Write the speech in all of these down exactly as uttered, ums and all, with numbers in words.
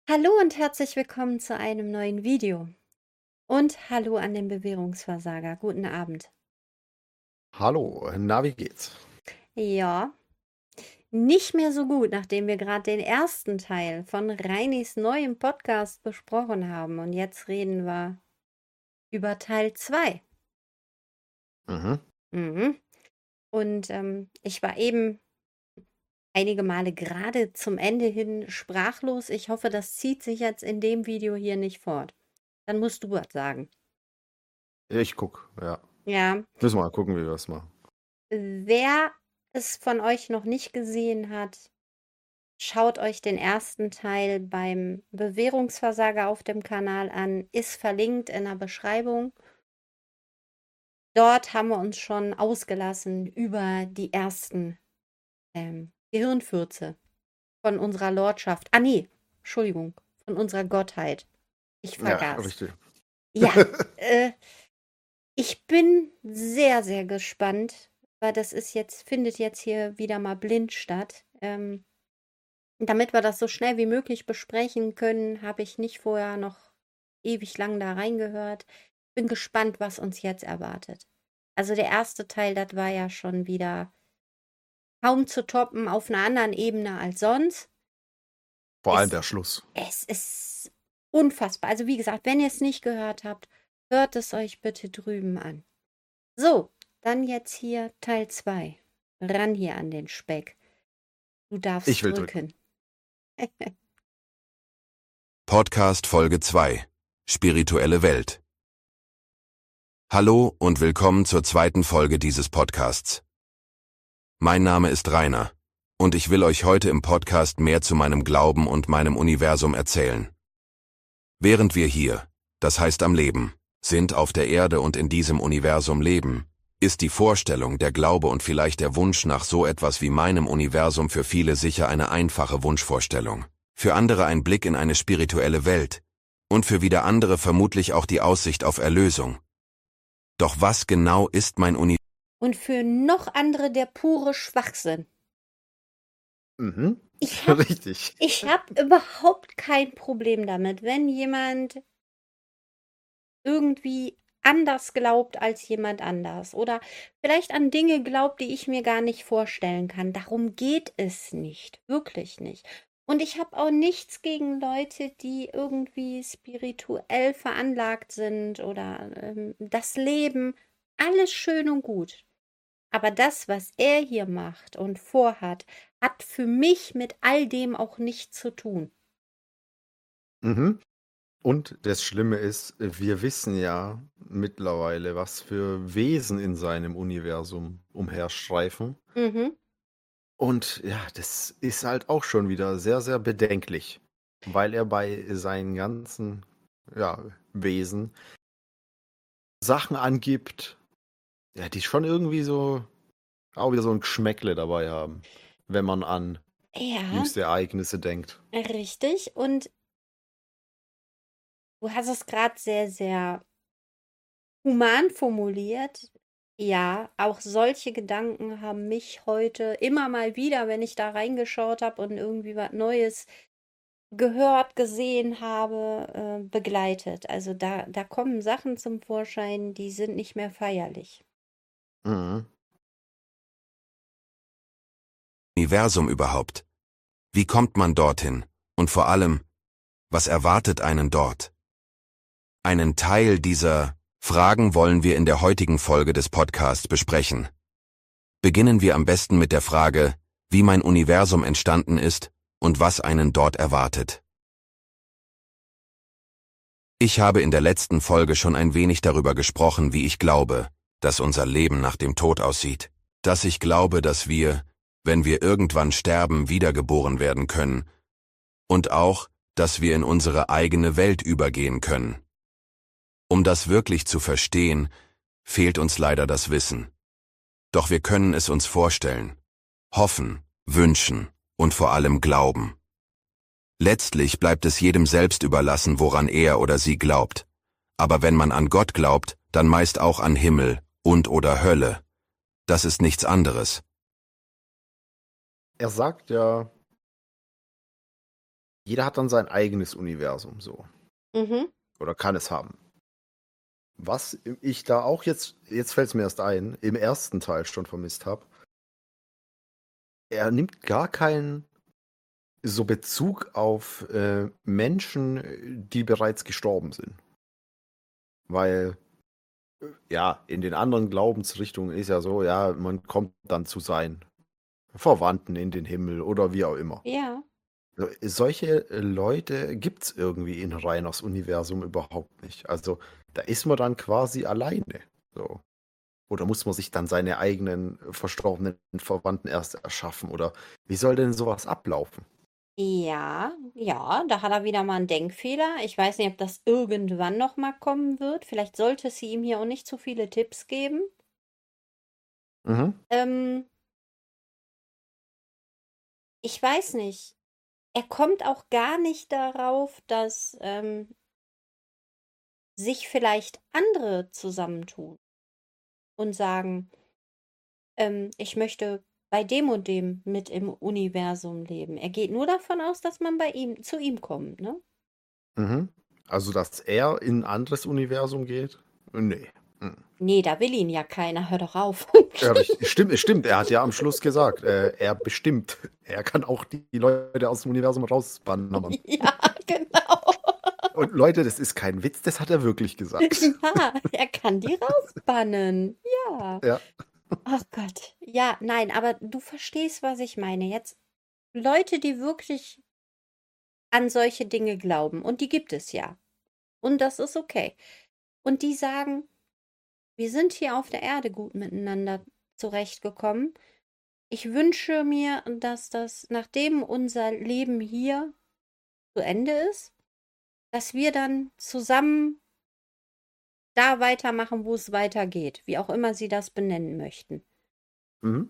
Hallo und herzlich willkommen zu einem neuen Video. Und hallo an den Bewährungsversager. Guten Abend. Hallo, na, wie geht's? Ja, nicht mehr so gut, nachdem wir gerade den ersten Teil von Reinis neuem Podcast besprochen haben. Und jetzt reden wir über Teil zwei. Mhm. Mhm. Und ähm, ich war eben einige Male gerade zum Ende hin sprachlos. Ich hoffe, das zieht sich jetzt in dem Video hier nicht fort. Dann musst du was sagen. Ich guck, ja. Ja. Müssen wir mal gucken, wie wir das machen. Wer es von euch noch nicht gesehen hat, schaut euch den ersten Teil beim Bewährungsversager auf dem Kanal an, ist verlinkt in der Beschreibung. Dort haben wir uns schon ausgelassen über die ersten ähm, Gehirnfürze von unserer Lordschaft. Ah nee, Entschuldigung, von unserer Gottheit. Ich Ja, vergaß. richtig. Ja, äh, ich bin sehr, sehr gespannt, weil das ist jetzt, findet jetzt hier wieder mal blind statt. Ähm, damit wir das so schnell wie möglich besprechen können, habe ich nicht vorher noch ewig lang da reingehört. Bin gespannt, was uns jetzt erwartet. Also der erste Teil, das war ja schon wieder kaum zu toppen auf einer anderen Ebene als sonst. Vor allem Es, der Schluss. es ist unfassbar. Also wie gesagt, wenn ihr es nicht gehört habt, hört es euch bitte drüben an. So, dann jetzt hier Teil zwei. Ran hier an den Speck. Du Ich darfst will drücken. drücken. Podcast Folge zwei. Spirituelle Welt. Hallo und willkommen zur zweiten Folge dieses Podcasts. Mein Name ist Rainer und ich will euch heute im Podcast mehr zu meinem Glauben und meinem Universum erzählen. Während wir hier, das heißt am Leben, sind auf der Erde und in diesem Universum leben, ist die Vorstellung, der Glaube und vielleicht der Wunsch nach so etwas wie meinem Universum für viele sicher eine einfache Wunschvorstellung, für andere ein Blick in eine spirituelle Welt und für wieder andere vermutlich auch die Aussicht auf Erlösung. Doch was genau ist mein Universum? Und für noch andere der pure Schwachsinn. Mhm. Ich habe Richtig. ich hab überhaupt kein Problem damit, wenn jemand irgendwie anders glaubt als jemand anders oder vielleicht an Dinge glaubt, die ich mir gar nicht vorstellen kann. Darum geht es nicht, wirklich nicht. Und ich habe auch nichts gegen Leute, die irgendwie spirituell veranlagt sind oder ähm, das Leben. Alles schön und gut. Aber das, was er hier macht und vorhat, hat für mich mit all dem auch nichts zu tun. Mhm. Und das Schlimme ist, wir wissen ja mittlerweile, was für Wesen in seinem Universum umherstreifen. Mhm. Und ja, das ist halt auch schon wieder sehr, sehr bedenklich, weil er bei seinen ganzen, ja, Wesen Sachen angibt, ja, die schon irgendwie so auch wieder so ein Geschmäckle dabei haben, wenn man an Ja, jüngste Ereignisse denkt. richtig. Und du hast es gerade sehr, sehr human formuliert. Ja, auch solche Gedanken haben mich heute immer mal wieder, wenn ich da reingeschaut habe und irgendwie was Neues gehört, gesehen habe, äh, begleitet. Also da, da kommen Sachen zum Vorschein, die sind nicht mehr feierlich. Mhm. Universum überhaupt? Wie kommt man dorthin? Und vor allem, was erwartet einen dort? Einen Teil dieser Fragen wollen wir in der heutigen Folge des Podcasts besprechen. Beginnen wir am besten mit der Frage, wie mein Universum entstanden ist und was einen dort erwartet. Ich habe in der letzten Folge schon ein wenig darüber gesprochen, wie ich glaube, dass unser Leben nach dem Tod aussieht. Dass ich glaube, dass wir, wenn wir irgendwann sterben, wiedergeboren werden können. Und auch, dass wir in unsere eigene Welt übergehen können. Um das wirklich zu verstehen, fehlt uns leider das Wissen. Doch wir können es uns vorstellen, hoffen, wünschen und vor allem glauben. Letztlich bleibt es jedem selbst überlassen, woran er oder sie glaubt. Aber wenn man an Gott glaubt, dann meist auch an Himmel und oder Hölle. Das ist nichts anderes. Er sagt ja, jeder hat dann sein eigenes Universum so. Mhm. Oder kann es haben. Was ich da auch jetzt, jetzt fällt es mir erst ein, im ersten Teil schon vermisst habe, er nimmt gar keinen so Bezug auf äh, Menschen, die bereits gestorben sind. Weil, äh, ja, in den anderen Glaubensrichtungen ist ja so, ja, man kommt dann zu seinen Verwandten in den Himmel oder wie auch immer. Ja. So, solche äh, Leute gibt es irgendwie in Rainers Universum überhaupt nicht. Also da ist man dann quasi alleine. So. Oder muss man sich dann seine eigenen äh, verstorbenen Verwandten erst erschaffen? Oder wie soll denn sowas ablaufen? Ja, ja, da hat er wieder mal einen Denkfehler. Ich weiß nicht, ob das irgendwann noch mal kommen wird. Vielleicht sollte sie ihm hier auch nicht zu viele Tipps geben. Mhm. Ähm, ich weiß nicht. Er kommt auch gar nicht darauf, dass ähm, sich vielleicht andere zusammentun und sagen, ähm, ich möchte bei dem und dem mit im Universum leben. Er geht nur davon aus, dass man bei ihm zu ihm kommt, ne? Mhm. Also, dass er in ein anderes Universum geht? Nee. Mhm. Nee, da will ihn ja keiner. Hör doch auf. Ja, richtig. Stimmt, stimmt. Er hat ja am Schluss gesagt, äh, er bestimmt. Er kann auch die Leute aus dem Universum rausbannen. Ja, genau. Und Leute, das ist kein Witz, das hat er wirklich gesagt. Ja, er kann die rausbannen. Ja. Ja. Ach Gott. Ja, nein, aber du verstehst, was ich meine. Jetzt Leute, die wirklich an solche Dinge glauben, und die gibt es ja. Und das ist okay. Und die sagen, wir sind hier auf der Erde gut miteinander zurechtgekommen. Ich wünsche mir, dass das, nachdem unser Leben hier zu Ende ist, dass wir dann zusammen da weitermachen, wo es weitergeht, wie auch immer sie das benennen möchten. Mhm.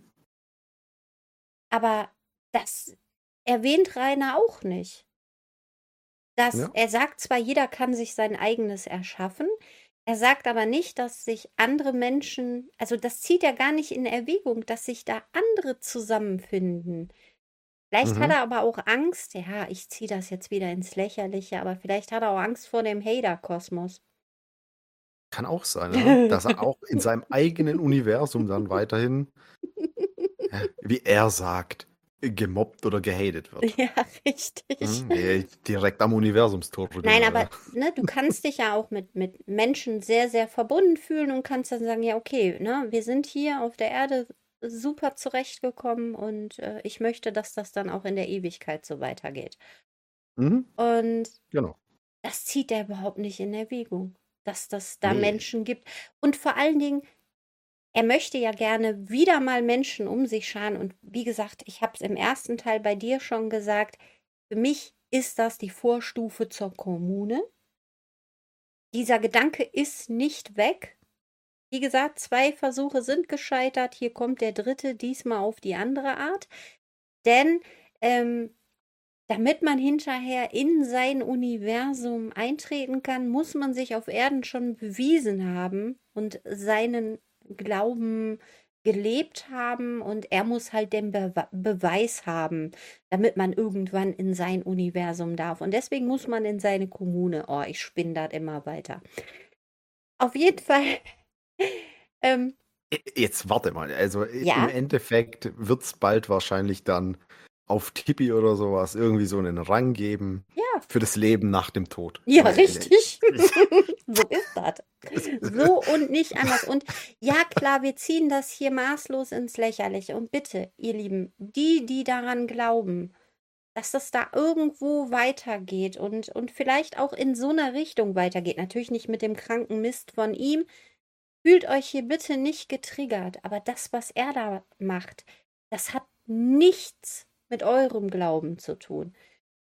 Aber das erwähnt Rainer auch nicht. Das, Ja. Er sagt zwar, jeder kann sich sein eigenes erschaffen, er sagt aber nicht, dass sich andere Menschen, also das zieht er gar nicht in Erwägung, dass sich da andere zusammenfinden. Vielleicht hat Mhm. er aber auch Angst, ja, ich ziehe das jetzt wieder ins Lächerliche, aber vielleicht hat er auch Angst vor dem Hater-Kosmos. Kann auch sein, ja. Dass er auch in seinem eigenen Universum dann weiterhin, ja, wie er sagt, gemobbt oder gehatet wird. Ja, richtig. Mhm. Nee, direkt am Universumstor. Nein, aber ne, du kannst dich ja auch mit, mit Menschen sehr, sehr verbunden fühlen und kannst dann sagen, ja, okay, ne, wir sind hier auf der Erde super zurechtgekommen und äh, ich möchte, dass das dann auch in der Ewigkeit so weitergeht. Mhm. Und Genau. das zieht er überhaupt nicht in Erwägung, dass das da Nee. Menschen gibt. Und vor allen Dingen, er möchte ja gerne wieder mal Menschen um sich scharen. Und wie gesagt, ich habe es im ersten Teil bei dir schon gesagt, für mich ist das die Vorstufe zur Kommune. Dieser Gedanke ist nicht weg. Wie gesagt, zwei Versuche sind gescheitert. Hier kommt der dritte, diesmal auf die andere Art. Denn ähm, damit man hinterher in sein Universum eintreten kann, muss man sich auf Erden schon bewiesen haben und seinen Glauben gelebt haben. Und er muss halt den Be Beweis haben, damit man irgendwann in sein Universum darf. Und deswegen muss man in seine Kommune. Oh, ich spinne das immer weiter. Auf jeden Fall. ähm, Jetzt warte mal, also Ja. im Endeffekt wird es bald wahrscheinlich dann auf Tippi oder sowas irgendwie so einen Rang geben Ja. für das Leben nach dem Tod. Ja, Weil, richtig. So ist das. So und nicht anders. Und ja, klar, wir ziehen das hier maßlos ins Lächerliche. Und bitte, ihr Lieben, die, die daran glauben, dass das da irgendwo weitergeht und, und vielleicht auch in so einer Richtung weitergeht, natürlich nicht mit dem kranken Mist von ihm, fühlt euch hier bitte nicht getriggert. Aber das, was er da macht, das hat nichts mit eurem Glauben zu tun.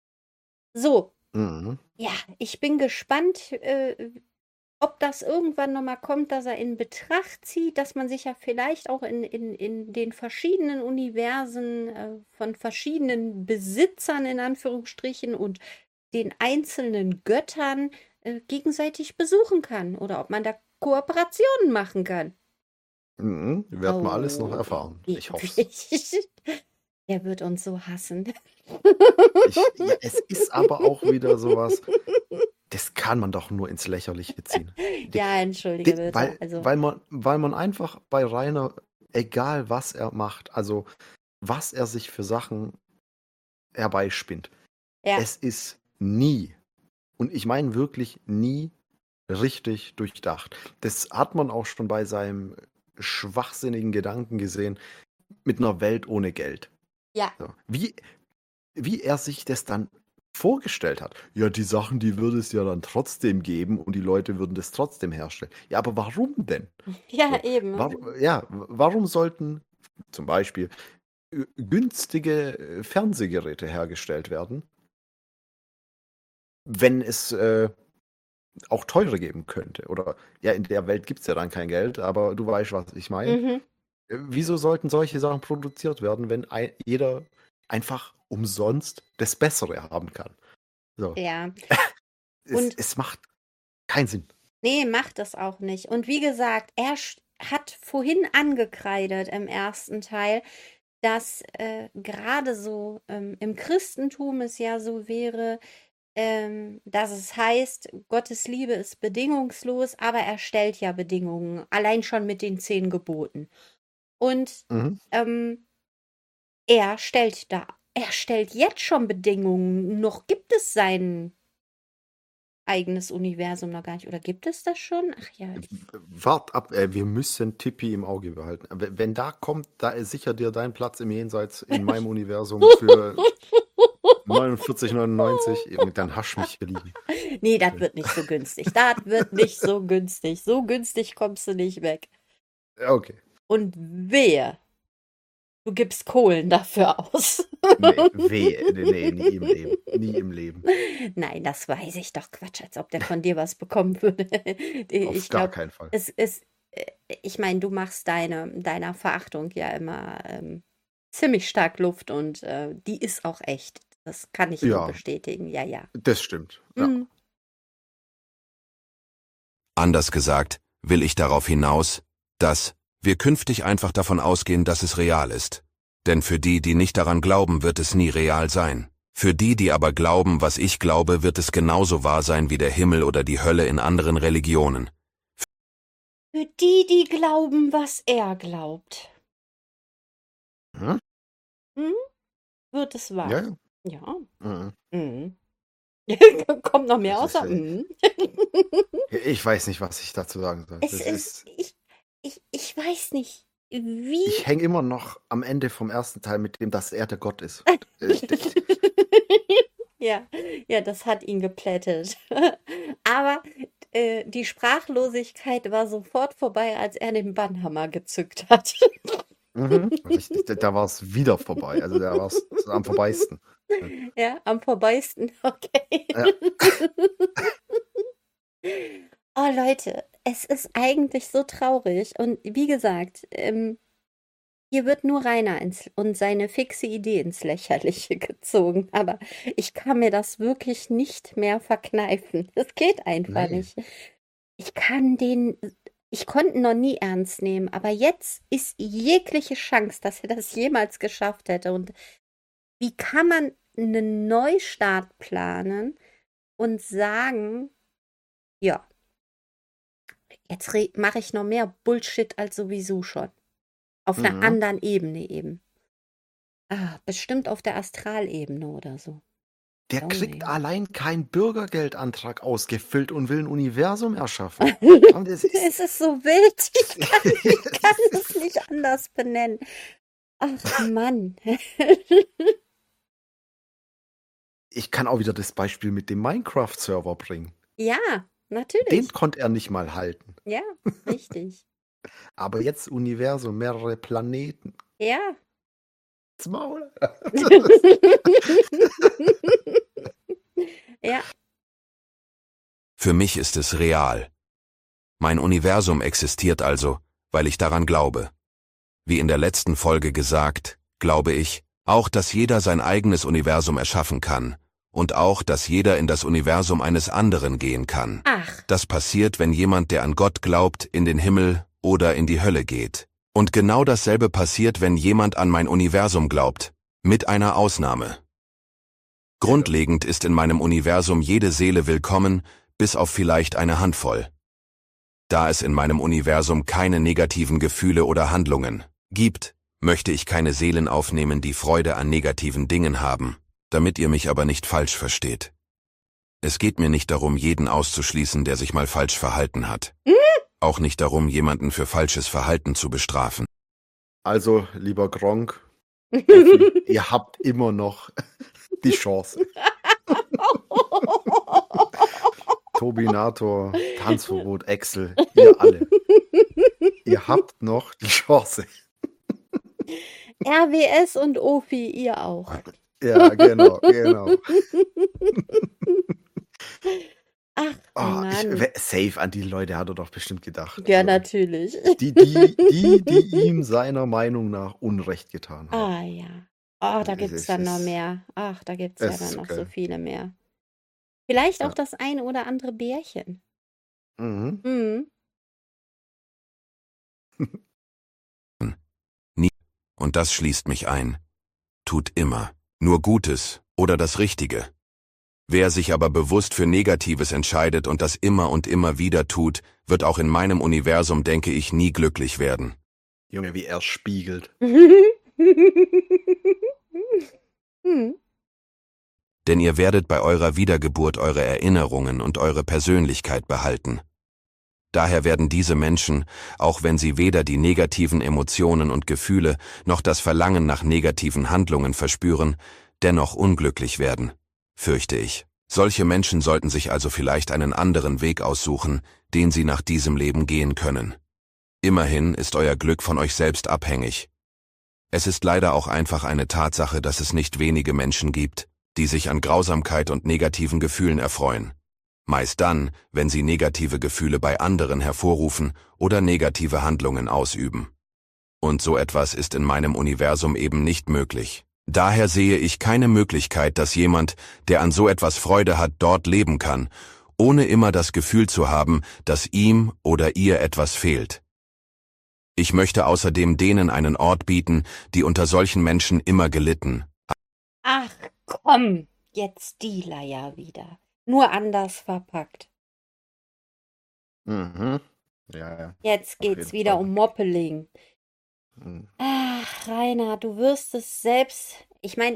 So, Mhm. ja, ich bin gespannt, äh, ob das irgendwann nochmal kommt, dass er in Betracht zieht, dass man sich ja vielleicht auch in, in, in den verschiedenen Universen äh, von verschiedenen Besitzern in Anführungsstrichen und den einzelnen Göttern äh, gegenseitig besuchen kann oder ob man da Kooperationen machen kann. Mhm. Werden wir alles noch Oh, erfahren. wie- Ich hoffe es. wie- Er wird uns so hassen. Ich, ja, es ist aber auch wieder sowas, das kann man doch nur ins Lächerliche ziehen. Ja, entschuldige Die- bitte. Weil, Also, weil, man, weil man einfach bei Rainer, egal was er macht, also was er sich für Sachen herbeispinnt, ja, es ist nie, und ich meine wirklich nie, richtig durchdacht. Das hat man auch schon bei seinem schwachsinnigen Gedanken gesehen, mit einer Welt ohne Geld. ja, So. Wie, wie er sich das dann vorgestellt hat. Ja, die Sachen, die würde es ja dann trotzdem geben und die Leute würden das trotzdem herstellen. Ja, aber warum denn? ja, So. eben. War, ja, warum sollten zum Beispiel äh, günstige äh, Fernsehgeräte hergestellt werden, wenn es äh, auch teure geben könnte? Oder ja, in der Welt gibt es ja dann kein Geld, aber du weißt, was ich meine. Mhm. Äh, Wieso sollten solche Sachen produziert werden, wenn ein, jeder einfach umsonst das Bessere haben kann? So. Ja. Es, Und- es macht keinen Sinn. Nee, macht das auch nicht. Und wie gesagt, er sch- hat vorhin angekreidet im ersten Teil, dass äh, gerade so ähm, im Christentum es ja so wäre, ähm, dass es heißt, Gottes Liebe ist bedingungslos, aber er stellt ja Bedingungen, allein schon mit den zehn Geboten. Und Mhm. ähm, er stellt da, er stellt jetzt schon Bedingungen. Noch gibt es sein eigenes Universum noch gar nicht. Oder gibt es das schon? Ach ja. ich- Wart ab, äh, wir müssen Tippi im Auge behalten. Aber wenn da kommt, da ist sicher dir dein Platz im Jenseits in meinem Universum für neunundvierzig neunundneunzig. Dann hasch mich geliehen. Nee, das wird nicht so günstig. Das wird nicht so günstig. So günstig kommst du nicht weg. Okay. Und wehe, du gibst Kohlen dafür aus. Nee, weh. Nee, nee, nie im Leben. Nie im Leben. Nein, das weiß ich doch. Quatsch, als ob der von dir was bekommen würde. Auf Ich gar glaube, keinen Fall. es ist, äh, ich meine, du machst deine, deiner Verachtung ja immer ähm, ziemlich stark Luft und äh, die ist auch echt. Das kann ich Ja. nur bestätigen. Ja, ja. Das stimmt. Ja. Mhm. Anders gesagt, will ich darauf hinaus, dass wir künftig einfach davon ausgehen, dass es real ist. Denn für die, die nicht daran glauben, wird es nie real sein. Für die, die aber glauben, was ich glaube, wird es genauso wahr sein wie der Himmel oder die Hölle in anderen Religionen. Für die, die glauben, was er glaubt, Hm? wird es wahr. Ja, ja. Ja. Mhm. Mhm. Kommt noch mehr Das ist außer. ja- Mhm. Ich weiß nicht, was ich dazu sagen soll. Es Das ist, ist, ich, ich, ich weiß nicht, wie. ich hänge immer noch am Ende vom ersten Teil mit dem, dass er der Gott ist. Ich- ich- Ja, ja, das hat ihn geplättet. Aber äh, die Sprachlosigkeit war sofort vorbei, als er den Bannhammer gezückt hat. Mhm. Richtig, da- da war es wieder vorbei. Also da war es am vorbeisten. Ja, am vorbeisten, okay. Ja. Oh Leute, es ist eigentlich so traurig. Und wie gesagt, ähm, hier wird nur Rainer ins, und seine fixe Idee ins Lächerliche gezogen. Aber ich kann mir das wirklich nicht mehr verkneifen. Das geht einfach Nee. nicht. Ich kann den, ich konnte ihn noch nie ernst nehmen, aber jetzt ist jegliche Chance, dass er das jemals geschafft hätte. Und wie kann man einen Neustart planen und sagen, ja, jetzt mache ich noch mehr Bullshit als sowieso schon. Auf einer Mhm. anderen Ebene eben. Ah, bestimmt auf der Astralebene oder so. Der Oh, kriegt nee. allein keinen Bürgergeldantrag ausgefüllt und will ein Universum erschaffen. Und es ist, Es ist so wild. Ich kann, ich kann es nicht anders benennen. Ach Mann. ich kann auch wieder das Beispiel mit dem Minecraft-Server bringen. Ja, natürlich. Den konnte er nicht mal halten. Ja, richtig. Aber jetzt Universum, mehrere Planeten. Ja. Das Maul. Ja, Für mich ist es real. Mein Universum existiert also, weil ich daran glaube. Wie in der letzten Folge gesagt, glaube ich, auch dass jeder sein eigenes Universum erschaffen kann und auch, dass jeder in das Universum eines anderen gehen kann. ach, Das passiert, wenn jemand, der an Gott glaubt, in den Himmel oder in die Hölle geht. Und genau dasselbe passiert, wenn jemand an mein Universum glaubt. Mit einer Ausnahme. Grundlegend ist in meinem Universum jede Seele willkommen, bis auf vielleicht eine Handvoll. Da es in meinem Universum keine negativen Gefühle oder Handlungen gibt, möchte ich keine Seelen aufnehmen, die Freude an negativen Dingen haben, damit ihr mich aber nicht falsch versteht. Es geht mir nicht darum, jeden auszuschließen, der sich mal falsch verhalten hat. Auch nicht darum, jemanden für falsches Verhalten zu bestrafen. Also, lieber Gronk, Effi, ihr habt immer noch die Chance. Tobinator, Tanzverbot, Excel, ihr alle. Ihr habt noch die Chance. R W S und Ofi, ihr auch. Ja, genau, genau. Ach, Oh, ich, Mann. we- safe an die Leute hat er doch bestimmt gedacht. Ja, So. natürlich. Die, die, die, die ihm seiner Meinung nach Unrecht getan haben. Ah, ja. Oh, da Es gibt's ist- dann es noch ist- mehr. Ach, da gibt's ja es dann ist noch geil. so viele mehr. Vielleicht auch Ja. das eine oder andere Bärchen. Mhm. Hm. Und das schließt mich ein. Tut immer nur Gutes oder das Richtige. Wer sich aber bewusst für Negatives entscheidet und das immer und immer wieder tut, wird auch in meinem Universum, denke ich, nie glücklich werden. Junge, wie er spiegelt. hm. Denn ihr werdet bei eurer Wiedergeburt eure Erinnerungen und eure Persönlichkeit behalten. Daher werden diese Menschen, auch wenn sie weder die negativen Emotionen und Gefühle noch das Verlangen nach negativen Handlungen verspüren, dennoch unglücklich werden, fürchte ich. Solche Menschen sollten sich also vielleicht einen anderen Weg aussuchen, den sie nach diesem Leben gehen können. Immerhin ist euer Glück von euch selbst abhängig. Es ist leider auch einfach eine Tatsache, dass es nicht wenige Menschen gibt, die sich an Grausamkeit und negativen Gefühlen erfreuen. Meist dann, wenn sie negative Gefühle bei anderen hervorrufen oder negative Handlungen ausüben. Und so etwas ist in meinem Universum eben nicht möglich. Daher sehe ich keine Möglichkeit, dass jemand, der an so etwas Freude hat, dort leben kann, ohne immer das Gefühl zu haben, dass ihm oder ihr etwas fehlt. Ich möchte außerdem denen einen Ort bieten, die unter solchen Menschen immer gelitten. Ach, komm, jetzt die Leier wieder. Nur anders verpackt. Mhm. Ja, ja. Jetzt Auf geht's jeden wieder Fall. um Moppeling. Mhm. Ach, Rainer, du wirst es selbst. Ich meine,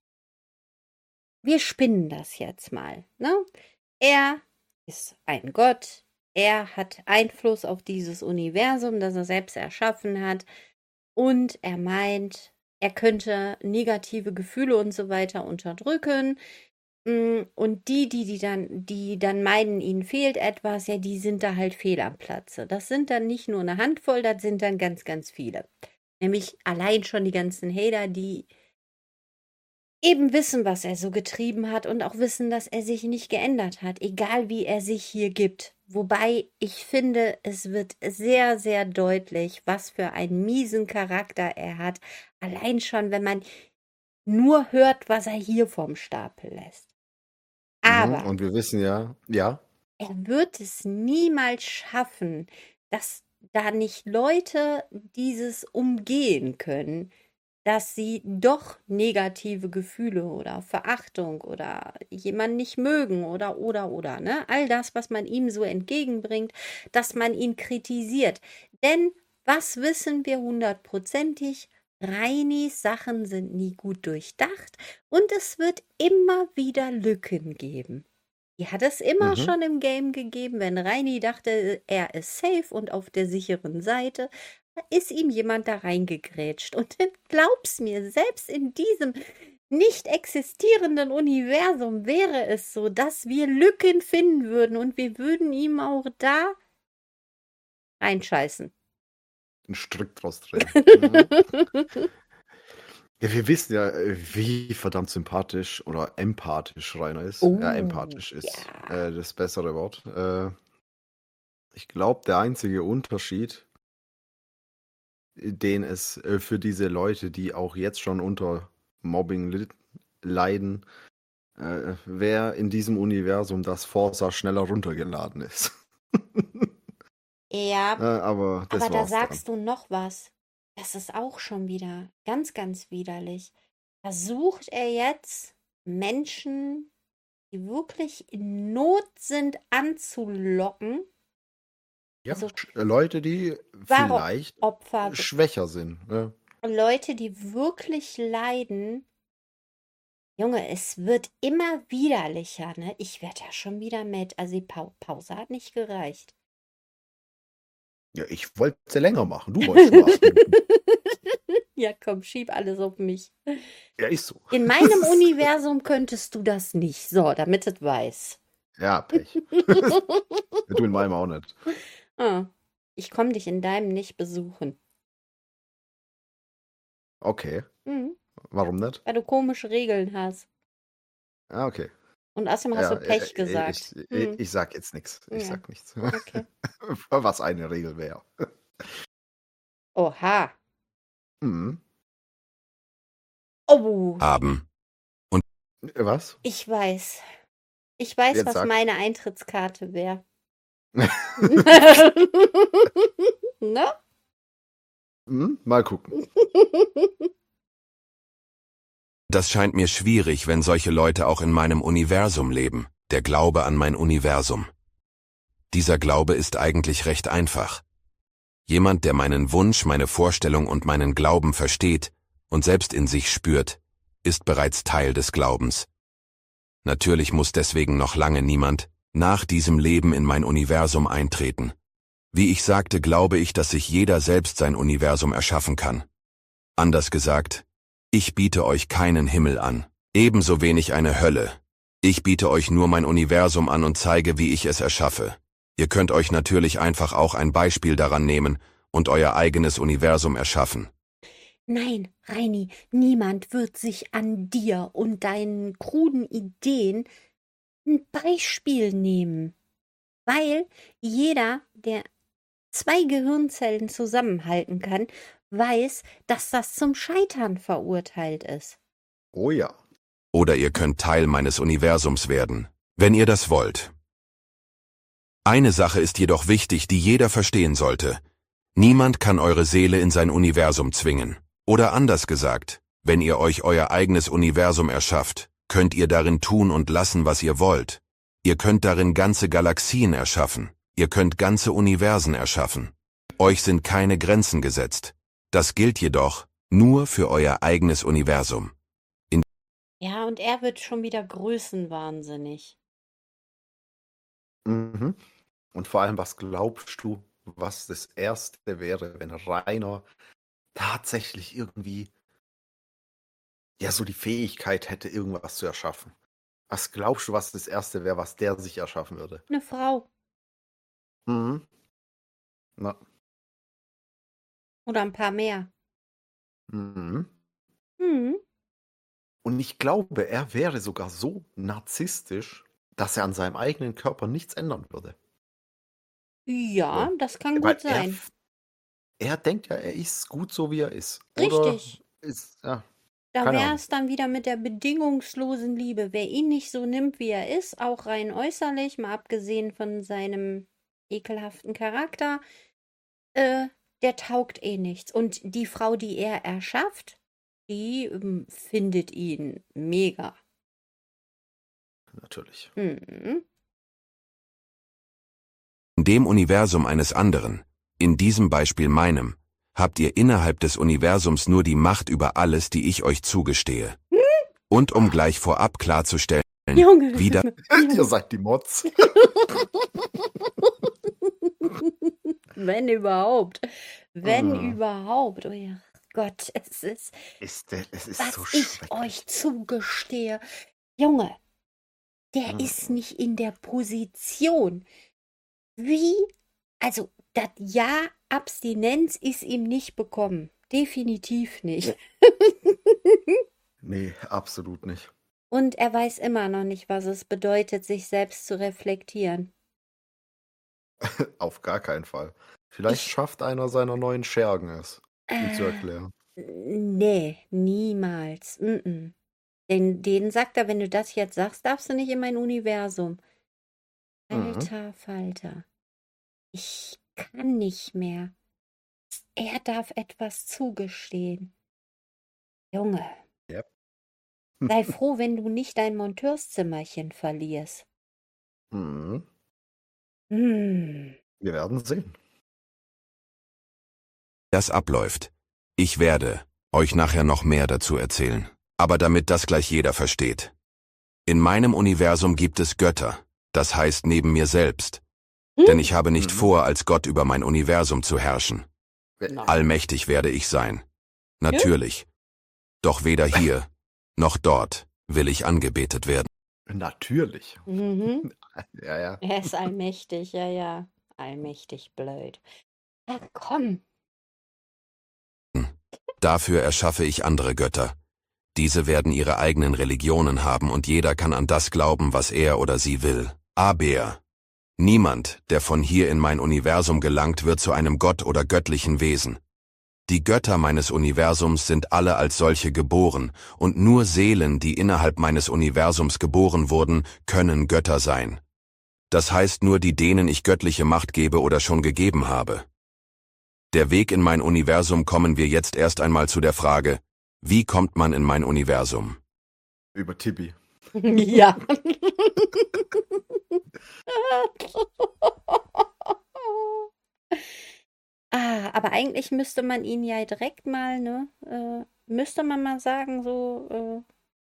wir spinnen das jetzt mal, ne? Er ist ein Gott. Er hat Einfluss auf dieses Universum, das er selbst erschaffen hat. Und er meint, er könnte negative Gefühle und so weiter unterdrücken. Mm, Und die, die, die dann, die dann meinen, ihnen fehlt etwas, ja, die sind da halt fehl am Platze. Das sind dann nicht nur eine Handvoll, das sind dann ganz, ganz viele. Nämlich allein schon die ganzen Hater, die eben wissen, was er so getrieben hat und auch wissen, dass er sich nicht geändert hat, egal wie er sich hier gibt. Wobei ich finde, es wird sehr, sehr deutlich, was für einen miesen Charakter er hat. Allein schon, wenn man nur hört, was er hier vom Stapel lässt. Mhm. Aber Und wir wissen ja, ja, er wird es niemals schaffen, dass da nicht Leute dieses umgehen können, dass sie doch negative Gefühle oder Verachtung oder jemanden nicht mögen oder, oder, oder, ne? All das, was man ihm so entgegenbringt, dass man ihn kritisiert. Denn was wissen wir hundertprozentig? Reinis Sachen sind nie gut durchdacht und es wird immer wieder Lücken geben. Die hat es immer Mhm. schon im Game gegeben, wenn Reini dachte, er ist safe und auf der sicheren Seite, da ist ihm jemand da reingegrätscht. Und dann glaub's mir, selbst in diesem nicht existierenden Universum wäre es so, dass wir Lücken finden würden und wir würden ihm auch da reinscheißen. einen Strick draus drehen. Mhm. Ja, wir wissen ja, äh, wie verdammt sympathisch oder empathisch Rainer ist. Oh, Ja, empathisch ist ja. äh, das bessere Wort. Äh, ich glaube, der einzige Unterschied, den es äh, für diese Leute, die auch jetzt schon unter Mobbing lit- leiden, äh, wäre in diesem Universum, dass Forza schneller runtergeladen ist. Ja, äh, aber das aber da war's dann. sagst du noch was. Das ist auch schon wieder ganz, ganz widerlich. versucht er jetzt Menschen, die wirklich in Not sind, anzulocken. Ja, Also sch- Leute, die wahre vielleicht Opfer, be- schwächer sind. Ne? Leute, die wirklich leiden. Junge, es wird immer widerlicher, ne? Ich werde ja schon wieder mit. Also die Pau Pause hat nicht gereicht. Ja, ich wollte es ja länger machen. Du wolltest nur acht Minuten. Ja, komm, schieb alles auf mich. Ja, ist so. In meinem Universum könntest du das nicht. So, damit es weiß. Ja, Pech. Du in meinem auch nicht. Ah, ich komme dich in deinem nicht besuchen. Okay, Mhm, warum nicht? weil du komische Regeln hast. Ah, okay. Und außerdem hast Ja, du Pech äh, äh, gesagt. ich, ich, Hm, ich sag jetzt nichts. Ich ja, sag nichts. okay. Was eine Regel wäre. Oha. Mhm. Oh, Haben. Was? ich weiß. Ich weiß, Jetzt was sag. meine Eintrittskarte wäre. Ne? Hm, mal gucken. Das scheint mir schwierig, wenn solche Leute auch in meinem Universum leben, der Glaube an mein Universum. Dieser Glaube ist eigentlich recht einfach. Jemand, der meinen Wunsch, meine Vorstellung und meinen Glauben versteht und selbst in sich spürt, ist bereits Teil des Glaubens. Natürlich muss deswegen noch lange niemand nach diesem Leben in mein Universum eintreten. Wie ich sagte, glaube ich, dass sich jeder selbst sein Universum erschaffen kann. Anders gesagt, ich biete euch keinen Himmel an, ebenso wenig eine Hölle. Ich biete euch nur mein Universum an und zeige, wie ich es erschaffe. Ihr könnt euch natürlich einfach auch ein Beispiel daran nehmen und euer eigenes Universum erschaffen. Nein, Reini, niemand wird sich an dir und deinen kruden Ideen ein Beispiel nehmen. Weil jeder, der zwei Gehirnzellen zusammenhalten kann, weiß, dass das zum Scheitern verurteilt ist. Oh ja. Oder ihr könnt Teil meines Universums werden, wenn ihr das wollt. Eine Sache ist jedoch wichtig, die jeder verstehen sollte. Niemand kann eure Seele in sein Universum zwingen. Oder anders gesagt, wenn ihr euch euer eigenes Universum erschafft, könnt ihr darin tun und lassen, was ihr wollt. Ihr könnt darin ganze Galaxien erschaffen. Ihr könnt ganze Universen erschaffen. Euch sind keine Grenzen gesetzt. Das gilt jedoch nur für euer eigenes Universum. Ja, und er wird schon wieder größenwahnsinnig. Mhm. Und vor allem, was glaubst du, was das Erste wäre, wenn Rainer tatsächlich irgendwie ja so die Fähigkeit hätte, irgendwas zu erschaffen? Was glaubst du, was das Erste wäre, was der sich erschaffen würde? Eine Frau Mhm. Na. oder ein paar mehr. Mhm. Hm. Und ich glaube, er wäre sogar so narzisstisch, dass er an seinem eigenen Körper nichts ändern würde. Ja, So. das kann Weil gut er, sein. f- er denkt ja, er ist gut so, wie er ist. Richtig. Oder ist, ja, Da keine wäre Ahnung. es dann wieder mit der bedingungslosen Liebe. Wer ihn nicht so nimmt, wie er ist, auch rein äußerlich, mal abgesehen von seinem ekelhaften Charakter, äh, der taugt eh nichts. Und die Frau, die er erschafft, die ähm, findet ihn mega. Natürlich. Mhm. In dem Universum eines anderen, in diesem Beispiel meinem, habt ihr innerhalb des Universums nur die Macht über alles, die ich euch zugestehe. Und um gleich vorab klarzustellen, Junge, das wieder ist mir, Ihr seid die Mods. wenn überhaupt. Wenn Ah. überhaupt. Oh ja, Gott, es ist, Ist der, es ist was so ich schrecklich. euch zugestehe. Junge, der Mhm. ist nicht in der Position. Wie? Also, das Ja Abstinenz ist ihm nicht bekommen. Definitiv nicht. Nee, absolut nicht. Und er weiß immer noch nicht, was es bedeutet, sich selbst zu reflektieren. Auf gar keinen Fall. Vielleicht Ich- schafft einer seiner neuen Schergen es, ihm zu Äh, erklären. Nee, niemals. Mm-mm. Den, denen sagt er, wenn du das jetzt sagst, darfst du nicht in mein Universum. Mhm. Alter Falter. Ich kann nicht mehr. Er darf etwas zugestehen. Junge. Yep. Sei froh, wenn du nicht dein Monteurszimmerchen verlierst. Mhm. Hm. Wir werden sehen. Das abläuft. Ich werde euch nachher noch mehr dazu erzählen. Aber damit das gleich jeder versteht. In meinem Universum gibt es Götter, das heißt neben mir selbst. Denn ich habe nicht Mhm. vor, als Gott über mein Universum zu herrschen. Nein. Allmächtig werde ich sein. Natürlich. Doch weder hier noch dort will ich angebetet werden. Natürlich. Mhm. Ja, ja. Er ist allmächtig, ja, ja. Allmächtig blöd. Ach komm. Dafür erschaffe ich andere Götter. Diese werden ihre eigenen Religionen haben und jeder kann an das glauben, was er oder sie will. Aber niemand, der von hier in mein Universum gelangt, wird zu einem Gott oder göttlichen Wesen. Die Götter meines Universums sind alle als solche geboren, und nur Seelen, die innerhalb meines Universums geboren wurden, können Götter sein. Das heißt nur die, denen ich göttliche Macht gebe oder schon gegeben habe. Der Weg in mein Universum kommen wir jetzt erst einmal zu der Frage, wie kommt man in mein Universum? Über Tibi. Ja. Ah, aber eigentlich müsste man ihn ja direkt mal, ne? Äh, müsste man mal sagen, so äh,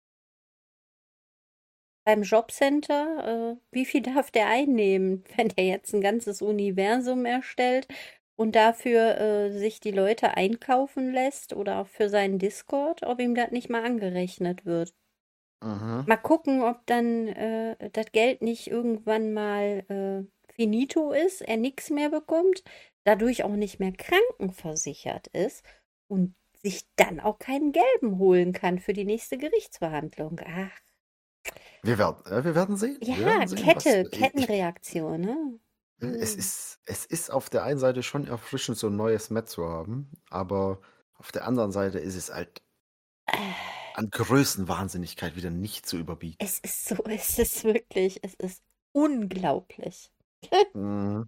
beim Jobcenter, äh, wie viel darf der einnehmen, wenn der jetzt ein ganzes Universum erstellt und dafür äh, sich die Leute einkaufen lässt oder auch für seinen Discord, ob ihm das nicht mal angerechnet wird. Mhm. Mal gucken, ob dann äh, das Geld nicht irgendwann mal äh, finito ist, er nichts mehr bekommt, dadurch auch nicht mehr krankenversichert ist und sich dann auch keinen gelben holen kann für die nächste Gerichtsverhandlung. Ach, Wir werden, äh, wir werden sehen. Wir ja, werden sehen, was. Kette, Ich, Kettenreaktion, ne? es Hm. ist, es ist auf der einen Seite schon erfrischend, so ein neues Met zu haben, aber auf der anderen Seite ist es halt Äh, an Größenwahnsinnigkeit wieder nicht zu überbieten. Es ist so, es ist wirklich, es ist unglaublich. Mhm.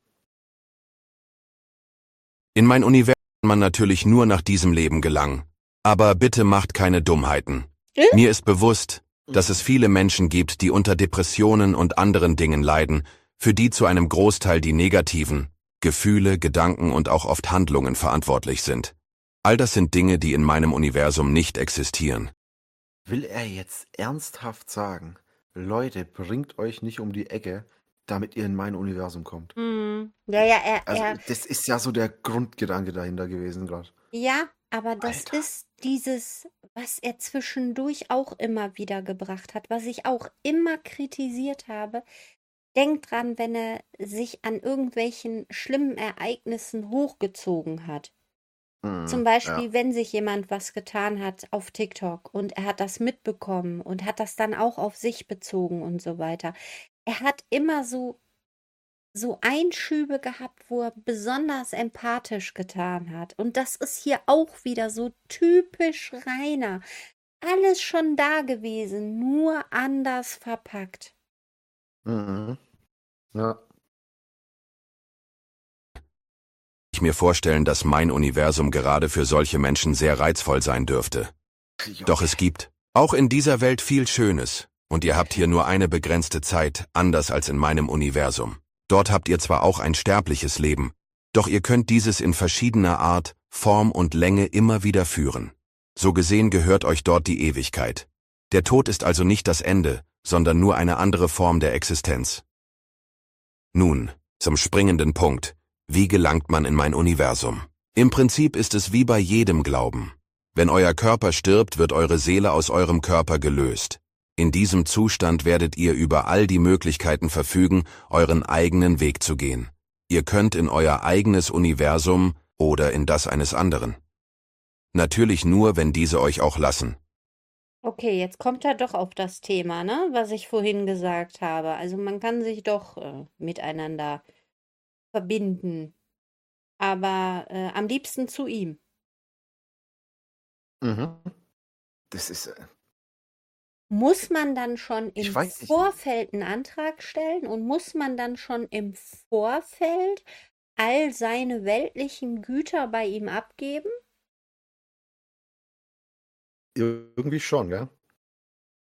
In mein Universum kann man natürlich nur nach diesem Leben gelangen. Aber bitte macht keine Dummheiten. Hm? Mir ist bewusst, dass es viele Menschen gibt, die unter Depressionen und anderen Dingen leiden, für die zu einem Großteil die negativen Gefühle, Gedanken und auch oft Handlungen verantwortlich sind. All das sind Dinge, die in meinem Universum nicht existieren. Will er jetzt ernsthaft sagen, Leute, bringt euch nicht um die Ecke, damit ihr in mein Universum kommt? Hm. Ja, ja, er, Also, er, das ist ja so der Grundgedanke dahinter gewesen gerade. ja, aber das Alter. ist dieses, was er zwischendurch auch immer wieder gebracht hat, was ich auch immer kritisiert habe. Denkt dran, wenn er sich an irgendwelchen schlimmen Ereignissen hochgezogen hat. Zum Mhm, Beispiel, ja. wenn sich jemand was getan hat auf TikTok und er hat das mitbekommen und hat das dann auch auf sich bezogen und so weiter. Er hat immer so, so Einschübe gehabt, wo er besonders empathisch getan hat. Und das ist hier auch wieder so typisch Rainer. Alles schon da gewesen, nur anders verpackt. Mhm. Ja. Ich mir vorstellen, dass mein Universum gerade für solche Menschen sehr reizvoll sein dürfte. Doch es gibt auch in dieser Welt viel Schönes, und ihr habt hier nur eine begrenzte Zeit, anders als in meinem Universum. Dort habt ihr zwar auch ein sterbliches Leben, doch ihr könnt dieses in verschiedener Art, Form und Länge immer wieder führen. So gesehen gehört euch dort die Ewigkeit. Der Tod ist also nicht das Ende, sondern nur eine andere Form der Existenz. Nun, zum springenden Punkt. Wie gelangt man in mein Universum? Im Prinzip ist es wie bei jedem Glauben. Wenn euer Körper stirbt, wird eure Seele aus eurem Körper gelöst. In diesem Zustand werdet ihr über all die Möglichkeiten verfügen, euren eigenen Weg zu gehen. Ihr könnt in euer eigenes Universum oder in das eines anderen. Natürlich nur, wenn diese euch auch lassen. Okay, jetzt kommt er doch auf das Thema, ne, was ich vorhin gesagt habe. Also man kann sich doch äh, miteinander verbinden, aber äh, am liebsten zu ihm. Mhm. Das ist. Äh, Muss man dann schon Ich im weiß nicht. Vorfeld einen Antrag stellen und muss man dann schon im Vorfeld all seine weltlichen Güter bei ihm abgeben? Irgendwie schon, gell?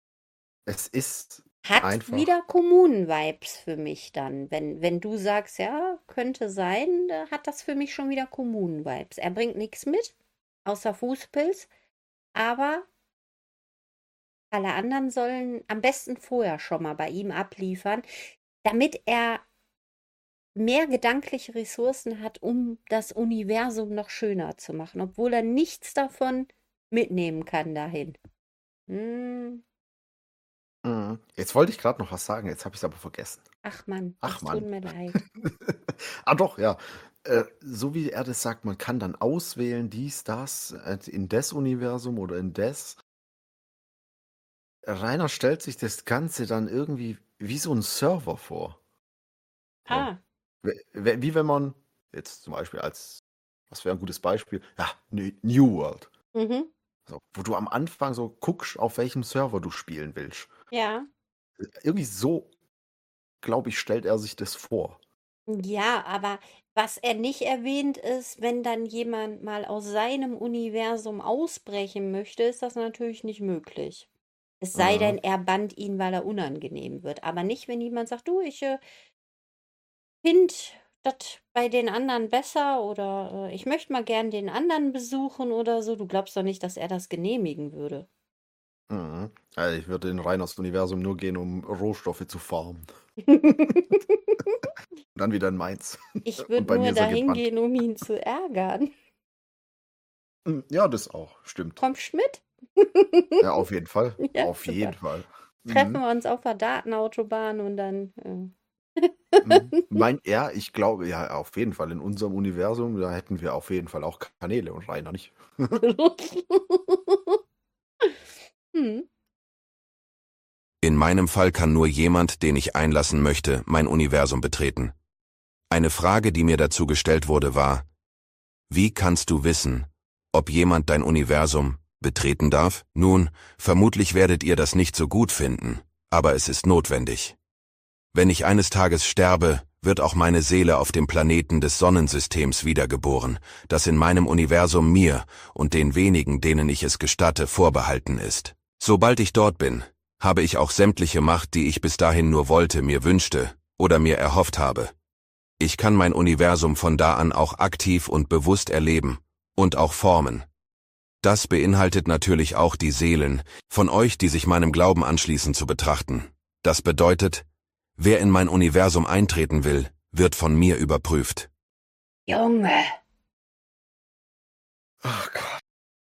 Es ist Hat einfach. wieder Kommunen-Vibes für mich dann. Wenn, wenn du sagst, ja, könnte sein, da hat das für mich schon wieder Kommunen-Vibes. Er bringt nichts mit, außer Fußpilz, aber alle anderen sollen am besten vorher schon mal bei ihm abliefern, damit er mehr gedankliche Ressourcen hat, um das Universum noch schöner zu machen, obwohl er nichts davon mitnehmen kann dahin. Hm, Mhm. Jetzt wollte ich gerade noch was sagen, jetzt habe ich es aber vergessen. ach Mann, Ach das tut Mann. mir leid. Ah doch, ja. Äh, so wie er das sagt, man kann dann auswählen, dies, das, äh, in des Universum oder in des. Rainer stellt sich das Ganze dann irgendwie wie so ein Server vor. So. Ah, We- we- Wie wenn man jetzt zum Beispiel als, was wäre ein gutes Beispiel? Ja, New New World. mhm, So, wo du am Anfang so guckst, auf welchem Server du spielen willst. ja. Irgendwie so, glaube ich, stellt er sich das vor. Ja, aber was er nicht erwähnt ist, wenn dann jemand mal aus seinem Universum ausbrechen möchte, ist das natürlich nicht möglich. Es sei Mhm. denn, er bannt ihn, weil er unangenehm wird. Aber nicht, wenn jemand sagt, du, ich äh, finde das bei den anderen besser oder äh, ich möchte mal gern den anderen besuchen oder so. Du glaubst doch nicht, dass er das genehmigen würde. Mhm. Also ich würde in Rainers Universum nur gehen, um Rohstoffe zu farmen. Dann wieder in Mainz. Ich Und würde bei nur mir ist er dahin gebannt. gehen, um ihn zu ärgern. Hm, Ja, das auch, stimmt. Kommst mit? Ja, auf jeden Fall. Ja, Auf super. jeden Fall. Treffen Mhm. wir uns auf der Datenautobahn und dann. Mhm. Äh. Mein, ja, ich glaube, ja, auf jeden Fall. In unserem Universum, da hätten wir auf jeden Fall auch Kanäle und Rainer nicht. Hm. In meinem Fall kann nur jemand, den ich einlassen möchte, mein Universum betreten. Eine Frage, die mir dazu gestellt wurde, war: Wie kannst du wissen, ob jemand dein Universum betreten darf? Nun, vermutlich werdet ihr das nicht so gut finden, aber es ist notwendig. Wenn ich eines Tages sterbe, wird auch meine Seele auf dem Planeten des Sonnensystems wiedergeboren, das in meinem Universum mir und den wenigen, denen ich es gestatte, vorbehalten ist. Sobald ich dort bin, habe ich auch sämtliche Macht, die ich bis dahin nur wollte, mir wünschte oder mir erhofft habe. Ich kann mein Universum von da an auch aktiv und bewusst erleben und auch formen. Das beinhaltet natürlich auch die Seelen von euch, die sich meinem Glauben anschließen, zu betrachten. Das bedeutet, wer in mein Universum eintreten will, wird von mir überprüft. Junge, Oh Gott,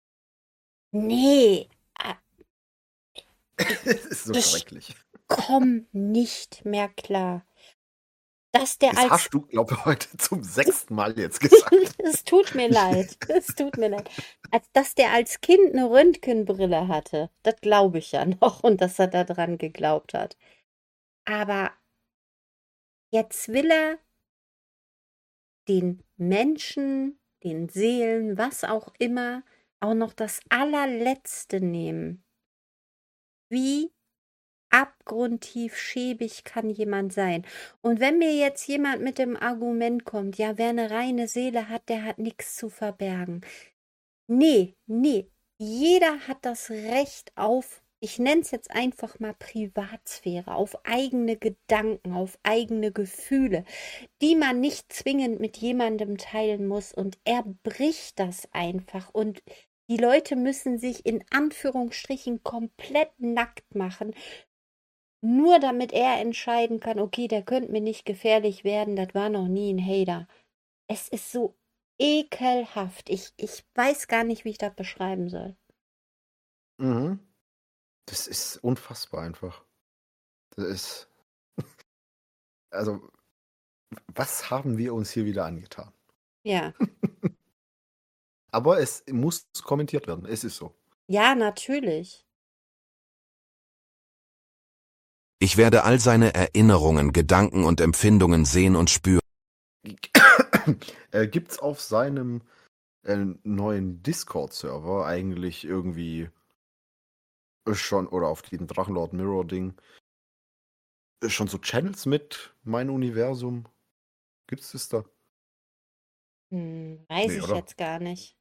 nee, ah, das ist so ich schrecklich. komm nicht mehr klar. Dass der Das als. hast du, glaube ich, heute zum sechsten Mal jetzt gesagt. Es tut mir leid, es tut mir leid. Als dass der als Kind eine Röntgenbrille hatte, das glaube ich ja noch und dass er daran geglaubt hat. Aber jetzt will er den Menschen, den Seelen, was auch immer, auch noch das Allerletzte nehmen. Wie abgrundtief schäbig kann jemand sein? Und wenn mir jetzt jemand mit dem Argument kommt, ja, wer eine reine Seele hat, der hat nichts zu verbergen. Nee, nee, jeder hat das Recht auf, ich nenne es jetzt einfach mal Privatsphäre, auf eigene Gedanken, auf eigene Gefühle, die man nicht zwingend mit jemandem teilen muss. Und er bricht das einfach. Und die Leute müssen sich in Anführungsstrichen komplett nackt machen, nur damit er entscheiden kann, okay, der könnte mir nicht gefährlich werden, das war noch nie ein Hater. Es ist so ekelhaft. Ich, ich weiß gar nicht, wie ich das beschreiben soll. Mhm. Das ist unfassbar einfach. Das ist, also, was haben wir uns hier wieder angetan? Ja, Aber es muss kommentiert werden. Es ist so. ja, natürlich. Ich werde all seine Erinnerungen, Gedanken und Empfindungen sehen und spüren. äh, Gibt es auf seinem äh, neuen Discord-Server eigentlich irgendwie schon, oder auf diesem Drachenlord Mirror-Ding, äh, schon so Channels mit mein Universum? Gibt es das da? Hm, weiß Nee, ich oder? jetzt gar nicht.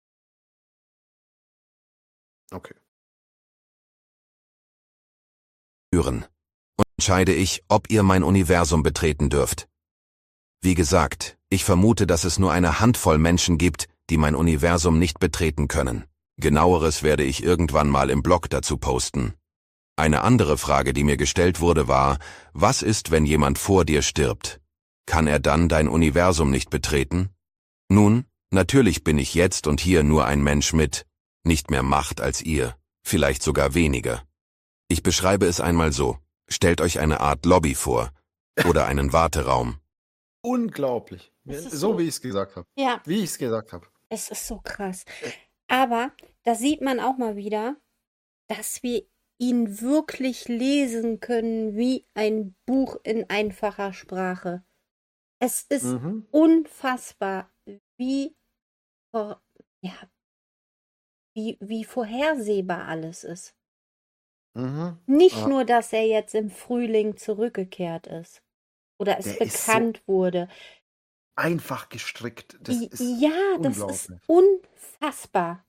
Okay. Türen. Und entscheide ich, ob ihr mein Universum betreten dürft. Wie gesagt, ich vermute, dass es nur eine Handvoll Menschen gibt, die mein Universum nicht betreten können. Genaueres werde ich irgendwann mal im Blog dazu posten. Eine andere Frage, die mir gestellt wurde, war, was ist, wenn jemand vor dir stirbt? Kann er dann dein Universum nicht betreten? Nun, natürlich bin ich jetzt und hier nur ein Mensch mit nicht mehr Macht als ihr, vielleicht sogar weniger. Ich beschreibe es einmal so. Stellt euch eine Art Lobby vor oder einen Warteraum. Unglaublich. Es ist So so- wie ich es gesagt habe. Ja, Wie ich es gesagt habe. es ist so krass. Aber da sieht man auch mal wieder, dass wir ihn wirklich lesen können wie ein Buch in einfacher Sprache. Es ist Mhm. unfassbar, wie, vor, ja, wie, wie vorhersehbar alles ist. Mhm. Nicht Ja. nur, dass er jetzt im Frühling zurückgekehrt ist oder es Der ist so bekannt wurde. Einfach gestrickt. Das I- ist ja, das ist unglaublich. unfassbar.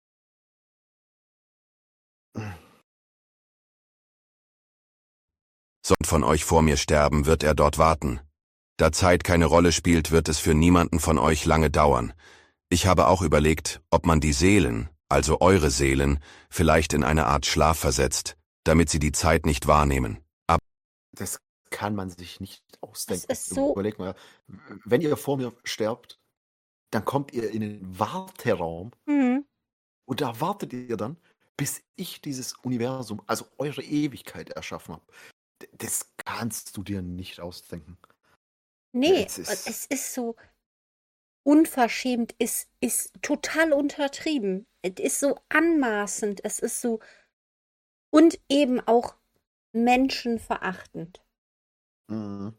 Sollte von euch vor mir sterben, wird er dort warten. Da Zeit keine Rolle spielt, wird es für niemanden von euch lange dauern. Ich habe auch überlegt, ob man die Seelen, also eure Seelen, vielleicht in eine Art Schlaf versetzt, damit sie die Zeit nicht wahrnehmen. Aber Das kann man sich nicht ausdenken. ist so- Überlegt mal, wenn ihr vor mir sterbt, dann kommt ihr in den Warteraum Mhm. und da wartet ihr dann, bis ich dieses Universum, also eure Ewigkeit erschaffen habe. D- Das kannst du dir nicht ausdenken. Nee, Es ist- es ist so unverschämt, ist, ist total untertrieben. Es ist so anmaßend, es ist so und eben auch menschenverachtend. Mhm.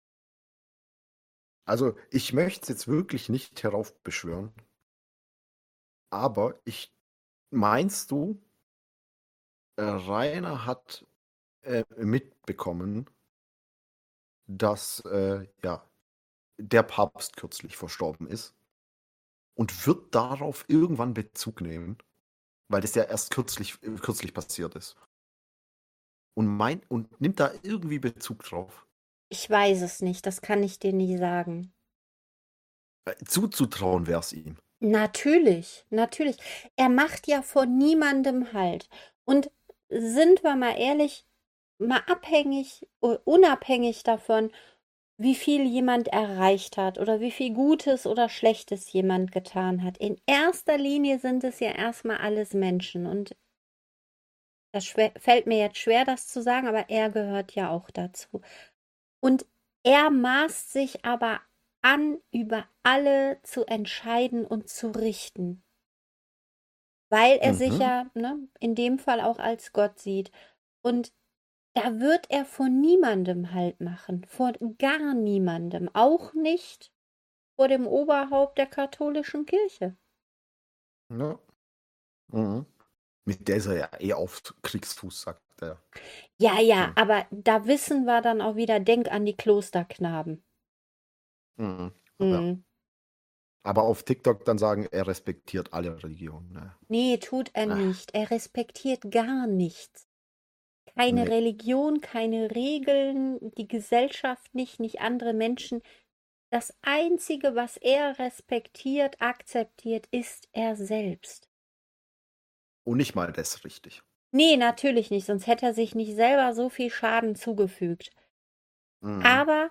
Also, ich möchte es jetzt wirklich nicht heraufbeschwören, aber ich meinst du, äh, Rainer hat äh, mitbekommen, dass äh, ja, der Papst kürzlich verstorben ist und wird darauf irgendwann Bezug nehmen, weil das ja erst kürzlich, äh, kürzlich passiert ist. Und, mein, und nimmt da irgendwie Bezug drauf. Ich weiß es nicht, das kann ich dir nie sagen. Äh, Zuzutrauen wäre es ihm. Natürlich, natürlich. Er macht ja vor niemandem Halt. Und sind wir mal ehrlich, mal abhängig, äh, unabhängig davon, wie viel jemand erreicht hat oder wie viel Gutes oder Schlechtes jemand getan hat. In erster Linie sind es ja erstmal alles Menschen. Und das schwer, fällt mir jetzt schwer, das zu sagen, aber er gehört ja auch dazu. Und er maßt sich aber an, über alle zu entscheiden und zu richten. Weil er sich Mhm. ja, ne, in dem Fall auch als Gott sieht. Und da wird er vor niemandem Halt machen, vor gar niemandem, auch nicht vor dem Oberhaupt der katholischen Kirche. Ja. Mhm. Mit der ist er ja eh auf Kriegsfuß, sagt er. Ja, ja, Hm. aber da wissen wir dann auch wieder, denk an die Klosterknaben. Mhm. Ja. Mhm. Aber auf TikTok dann sagen, er respektiert alle Religionen. Ne? Nee, tut er Ach. nicht. Er respektiert gar nichts. Keine Nee. Religion, keine Regeln, die Gesellschaft nicht, nicht andere Menschen. Das Einzige, was er respektiert, akzeptiert, ist er selbst. Und nicht mal das richtig. Nee, natürlich nicht, sonst hätte er sich nicht selber so viel Schaden zugefügt. Mhm. Aber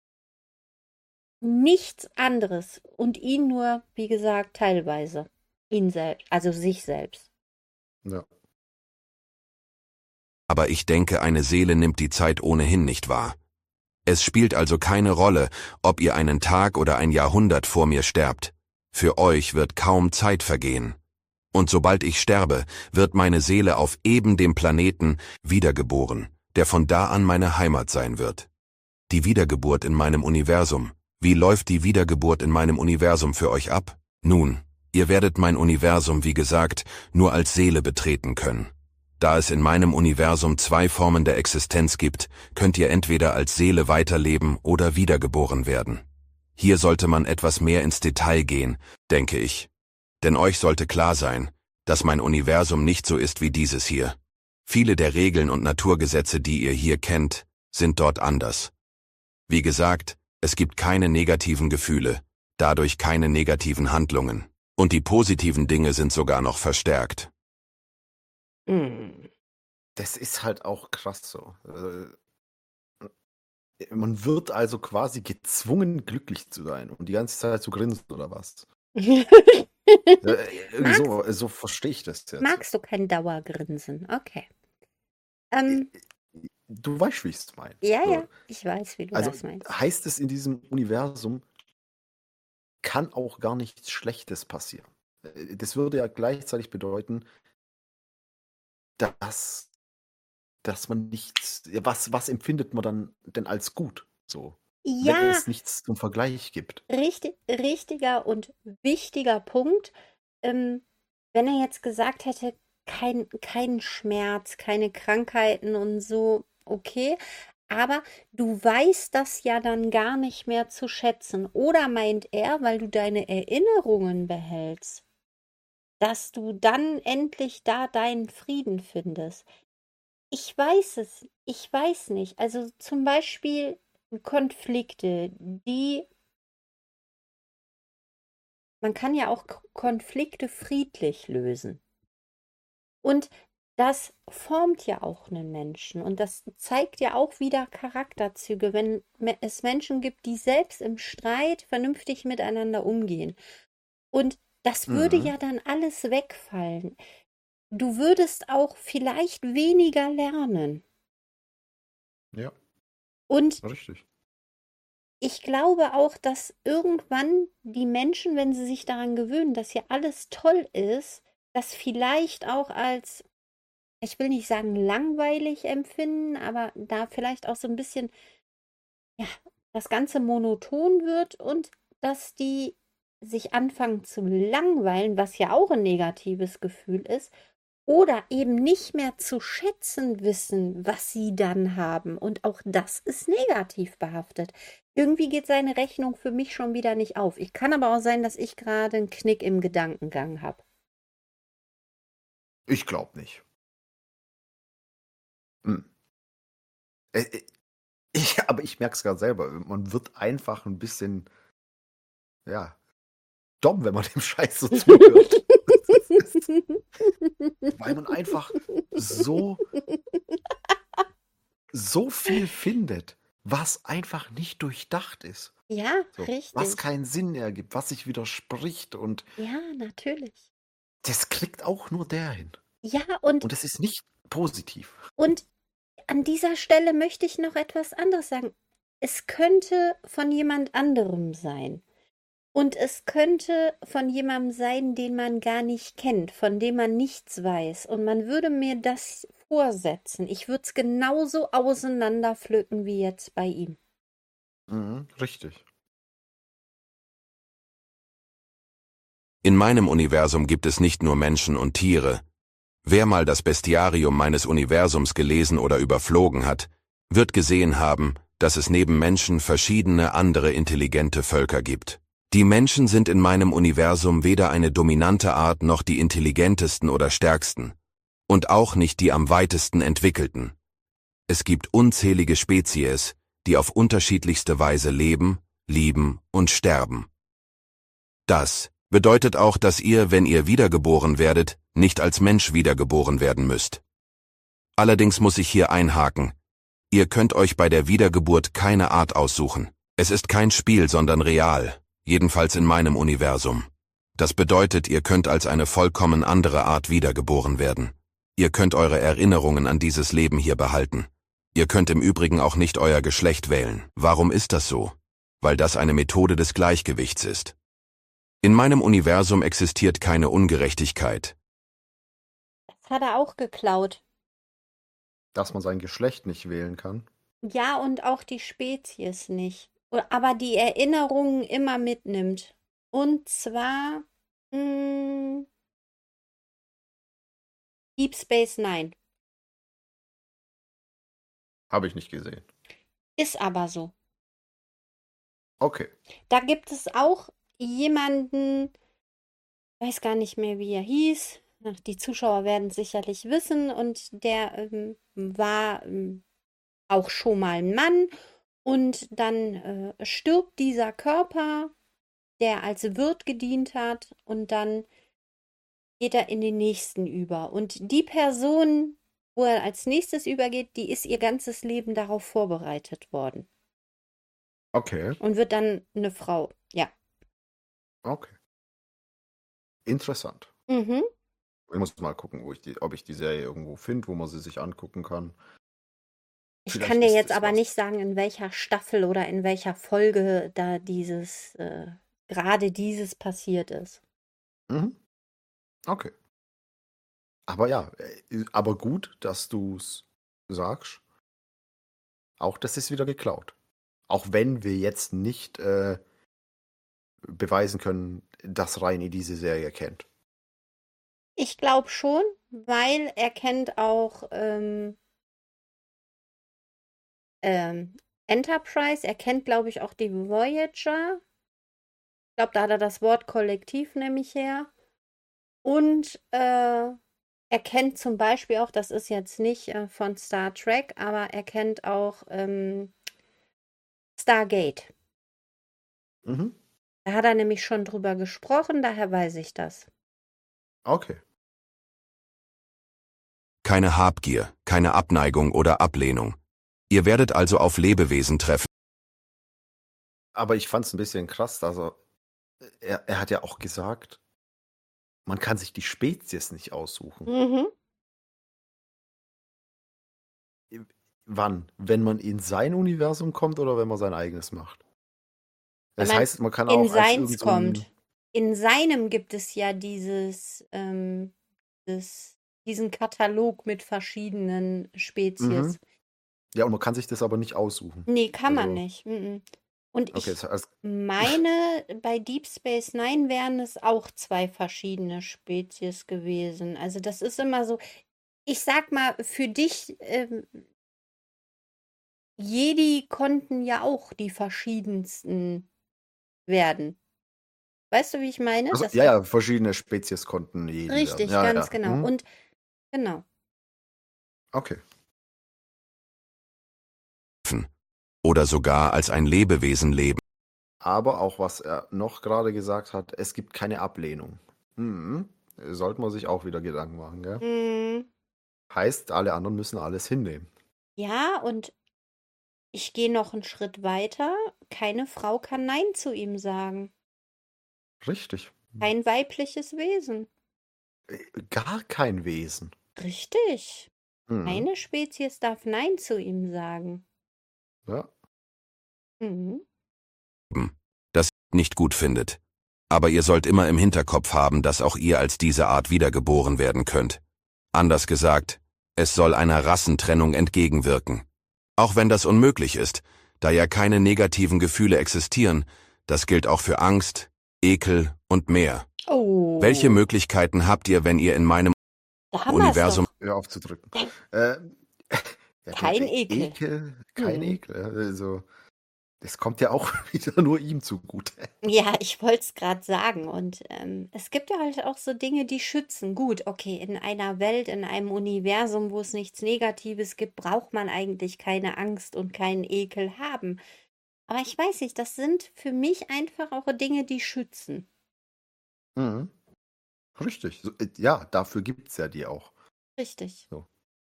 nichts anderes und ihn nur, wie gesagt, teilweise. Ihn selbst, also sich selbst. Ja. Aber ich denke, eine Seele nimmt die Zeit ohnehin nicht wahr. Es spielt also keine Rolle, ob ihr einen Tag oder ein Jahrhundert vor mir sterbt. Für euch wird kaum Zeit vergehen. Und sobald ich sterbe, wird meine Seele auf eben dem Planeten wiedergeboren, der von da an meine Heimat sein wird. Die Wiedergeburt in meinem Universum. Wie läuft die Wiedergeburt in meinem Universum für euch ab? Nun, ihr werdet mein Universum, wie gesagt, nur als Seele betreten können. Da es in meinem Universum zwei Formen der Existenz gibt, könnt ihr entweder als Seele weiterleben oder wiedergeboren werden. Hier sollte man etwas mehr ins Detail gehen, denke ich. Denn euch sollte klar sein, dass mein Universum nicht so ist wie dieses hier. Viele der Regeln und Naturgesetze, die ihr hier kennt, sind dort anders. Wie gesagt, es gibt keine negativen Gefühle, dadurch keine negativen Handlungen. Und die positiven Dinge sind sogar noch verstärkt. Hm. Das ist halt auch krass so. Äh, Man wird also quasi gezwungen, glücklich zu sein und die ganze Zeit zu grinsen oder was? Äh, irgendwie Magst, so, so verstehe ich das jetzt. magst du kein Dauergrinsen? Okay. Ähm, Du weißt, wie ich es meine. ja, So. ja, ich weiß, wie du Also das meinst. heißt es in diesem Universum, kann auch gar nichts Schlechtes passieren. Äh, Das würde ja gleichzeitig bedeuten, dass, dass man nichts, ja, was, was empfindet man dann denn als gut? So, wenn Ja, es nichts zum Vergleich gibt. richtig, richtiger und wichtiger Punkt. Ähm, wenn er jetzt gesagt hätte, kein, kein Schmerz, keine Krankheiten und so, okay. Aber du weißt das ja dann gar nicht mehr zu schätzen. Oder meint er, weil du deine Erinnerungen behältst, dass du dann endlich da deinen Frieden findest? Ich weiß es, ich weiß nicht. Also zum Beispiel Konflikte, die, man kann ja auch K- Konflikte friedlich lösen. Und das formt ja auch einen Menschen und das zeigt ja auch wieder Charakterzüge, wenn me- es Menschen gibt, die selbst im Streit vernünftig miteinander umgehen. Und das würde Mhm. ja dann alles wegfallen. Du würdest auch vielleicht weniger lernen. Ja, Und richtig. ich glaube auch, dass irgendwann die Menschen, wenn sie sich daran gewöhnen, dass hier alles toll ist, das vielleicht auch als, ich will nicht sagen langweilig empfinden, aber da vielleicht auch so ein bisschen, ja, das Ganze monoton wird und dass die sich anfangen zu langweilen, was ja auch ein negatives Gefühl ist, oder eben nicht mehr zu schätzen wissen, was sie dann haben. Und auch das ist negativ behaftet. Irgendwie geht seine Rechnung für mich schon wieder nicht auf. Ich kann aber auch sein, dass ich gerade einen Knick im Gedankengang habe. Ich glaube nicht. Hm. Äh, äh, Ich, aber ich merke es gerade selber. Man wird einfach ein bisschen, ja, dumm, wenn man dem Scheiß so zuhört. Weil man einfach so, so viel findet, was einfach nicht durchdacht ist. Ja, So, was richtig. keinen Sinn ergibt, was sich widerspricht. Und Ja, natürlich. das kriegt auch nur der hin. Ja, und, Und es ist nicht positiv. und an dieser Stelle möchte ich noch etwas anderes sagen. Es könnte von jemand anderem sein. Und es könnte von jemandem sein, den man gar nicht kennt, von dem man nichts weiß. Und man würde mir das vorsetzen. Ich würde es genauso auseinanderpflücken wie jetzt bei ihm. Mhm, richtig. In meinem Universum gibt es nicht nur Menschen und Tiere. Wer mal das Bestiarium meines Universums gelesen oder überflogen hat, wird gesehen haben, dass es neben Menschen verschiedene andere intelligente Völker gibt. Die Menschen sind in meinem Universum weder eine dominante Art noch die intelligentesten oder stärksten. Und auch nicht die am weitesten entwickelten. Es gibt unzählige Spezies, die auf unterschiedlichste Weise leben, lieben und sterben. Das bedeutet auch, dass ihr, wenn ihr wiedergeboren werdet, nicht als Mensch wiedergeboren werden müsst. Allerdings muss ich hier einhaken. Ihr könnt euch bei der Wiedergeburt keine Art aussuchen. Es ist kein Spiel, sondern real, jedenfalls in meinem Universum. Das bedeutet, ihr könnt als eine vollkommen andere Art wiedergeboren werden. Ihr könnt eure Erinnerungen an dieses Leben hier behalten. Ihr könnt im Übrigen auch nicht euer Geschlecht wählen. Warum ist das so? Weil das eine Methode des Gleichgewichts ist. In meinem Universum existiert keine Ungerechtigkeit. Das hat er auch geklaut. Dass man sein Geschlecht nicht wählen kann. Ja, und auch die Spezies nicht. O- Aber die Erinnerungen immer mitnimmt. Und zwar mh, Deep Space Nine. Habe ich nicht gesehen. Ist aber so. Okay. Da gibt es auch jemanden, weiß gar nicht mehr, wie er hieß. ach, die Zuschauer werden es sicherlich wissen, und der ähm, war ähm, auch schon mal ein Mann, und dann äh, stirbt dieser Körper, der als Wirt gedient hat, und dann geht er in den nächsten über. Und die Person, wo er als nächstes übergeht, die ist ihr ganzes Leben darauf vorbereitet worden Okay, und wird dann eine Frau. Ja. okay. Interessant. Mhm. Ich muss mal gucken, wo ich die, ob ich die Serie irgendwo finde, wo man sie sich angucken kann. Ich Vielleicht kann dir ist jetzt es aber was. nicht sagen, in welcher Staffel oder in welcher Folge da dieses, äh, gerade dieses passiert ist. Mhm. Okay. Aber ja, äh, aber gut, dass du es sagst. Auch das ist wieder geklaut. Auch wenn wir jetzt nicht äh, beweisen können, dass Reini diese Serie kennt. Ich glaube schon, weil er kennt auch ähm, ähm, Enterprise, er kennt, glaube ich, auch die Voyager. Ich glaube, da hat er das Wort Kollektiv nämlich her. Und äh, er kennt zum Beispiel auch, das ist jetzt nicht äh, von Star Trek, aber er kennt auch ähm, Stargate. Mhm. Da hat er nämlich schon drüber gesprochen, daher weiß ich das. Okay. Keine Habgier, keine Abneigung oder Ablehnung. Ihr werdet also auf Lebewesen treffen. Aber ich fand es ein bisschen krass, dass er, er, er hat ja auch gesagt, man kann sich die Spezies nicht aussuchen. Mhm. Wann? Wenn man in sein Universum kommt oder wenn man sein eigenes macht? Wenn Das man heißt, man kann in auch als seins irgend so ein, kommt. In seinem gibt es ja dieses, ähm, das, diesen Katalog mit verschiedenen mhm. Spezies. Ja, und man kann sich das aber nicht aussuchen. Nee, kann man Also, nicht. Mhm. Und okay, ich das heißt, meine, bei Deep Space Nine wären es auch zwei verschiedene Spezies gewesen. Also das ist immer so, ich sag mal, für dich, ähm, Jedi konnten ja auch die verschiedensten werden. Weißt du, wie ich meine? also, Das ja, gibt ja, verschiedene Spezies konnten Jedi werden. richtig, Ja, ganz ja. genau. Mhm. Und genau. Okay. Oder sogar als ein Lebewesen leben. Aber auch, was er noch gerade gesagt hat, es gibt keine Ablehnung. Mhm. Sollte man sich auch wieder Gedanken machen, gell? Mm, Heißt, alle anderen müssen alles hinnehmen. ja, und ich gehe noch einen Schritt weiter. Keine Frau kann Nein zu ihm sagen. Richtig. Kein weibliches Wesen. Äh, Gar kein Wesen. Richtig. Mhm. Keine Spezies darf Nein zu ihm sagen. Ja. Mhm. Das ihr nicht gut findet. Aber ihr sollt immer im Hinterkopf haben, dass auch ihr als diese Art wiedergeboren werden könnt. Anders gesagt, es soll einer Rassentrennung entgegenwirken. Auch wenn das unmöglich ist, da ja keine negativen Gefühle existieren, das gilt auch für Angst, Ekel und mehr. Oh, Welche Möglichkeiten habt ihr, wenn ihr in meinem da haben wir es Universum doch. Hör auf zu drücken. Äh, ja, der, Kein der Ekel. Ekel. Kein Mhm. Ekel. ja, Also, das kommt ja auch wieder nur ihm zugute. Ja, ich wollte es gerade sagen. Und ähm, es gibt ja halt auch so Dinge, die schützen. Gut, okay, in einer Welt, in einem Universum, wo es nichts Negatives gibt, braucht man eigentlich keine Angst und keinen Ekel haben. Aber ich weiß nicht, das sind für mich einfach auch Dinge, die schützen. Mhm. Richtig. So, äh, ja, dafür gibt es ja die auch. Richtig. So.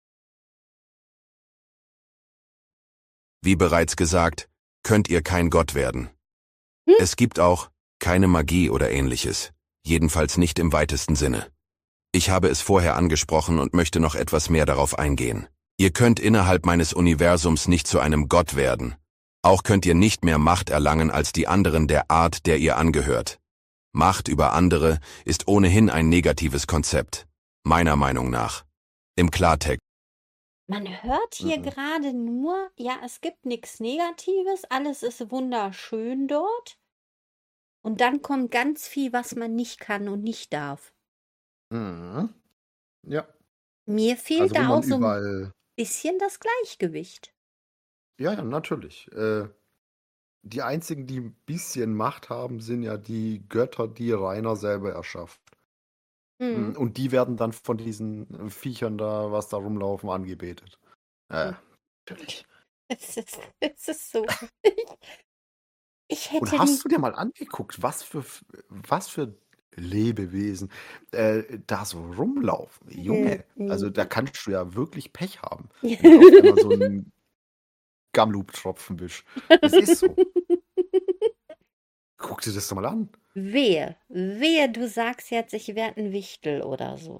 Wie bereits gesagt, könnt ihr kein Gott werden. Hm? Es gibt auch keine Magie oder ähnliches, jedenfalls nicht im weitesten Sinne. Ich habe es vorher angesprochen und möchte noch etwas mehr darauf eingehen. Ihr könnt innerhalb meines Universums nicht zu einem Gott werden. Auch könnt ihr nicht mehr Macht erlangen als die anderen der Art, der ihr angehört. Macht über andere ist ohnehin ein negatives Konzept, meiner Meinung nach. Im Klartext. Man hört hier Mhm. gerade nur, ja, es gibt nichts Negatives, alles ist wunderschön dort. Und dann kommt ganz viel, was man nicht kann und nicht darf. Mhm. Ja. Mir fehlt Also, wo da man auch so ein überall. bisschen das Gleichgewicht. Ja, ja, natürlich. Äh, die einzigen, die ein bisschen Macht haben, sind ja die Götter, die Rainer selber erschafft. Mhm. Und die werden dann von diesen Viechern da, was da rumlaufen, angebetet. Ja, Mhm. natürlich. Es ist, es ist so. Ich Und hätte hast nie. du dir mal angeguckt, was für, was für Lebewesen äh, da so rumlaufen? Junge, also da Mhm. kannst du ja wirklich Pech haben, wenn du auf einmal so einen Gamloop-Tropfen bist. Das ist so. Guck dir das doch mal an. Wehe, wehe, du sagst jetzt, ich werde ein Wichtel oder so.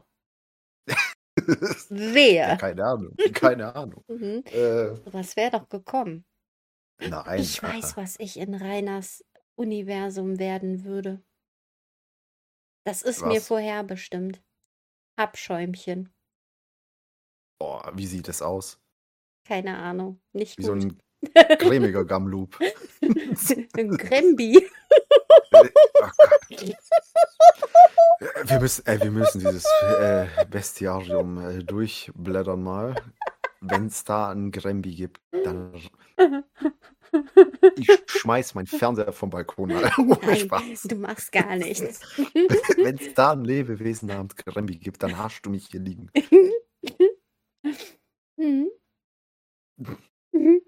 Ja, Wehe. keine Ahnung, keine Ahnung. Mhm. Äh, Was wäre doch gekommen? nein, Ich äh, äh. weiß, was ich in Rainers Universum werden würde. Das ist mir Was? vorherbestimmt. Abschäumchen. Boah, wie sieht das aus? Keine Ahnung. Nicht Wie so gut. ein cremiger Gamloop. Ein Grembi. Äh, oh Gott. Wir müssen, äh, wir müssen dieses äh, Bestiarium äh, durchblättern mal. Wenn es da einen Grembi gibt, dann ich schmeiß meinen Fernseher vom Balkon mal. Ohne Nein, Spaß. du machst gar nichts. Wenn es da ein Lebewesen namens Grembi gibt, dann hast du mich hier liegen. Mhm. Mhm.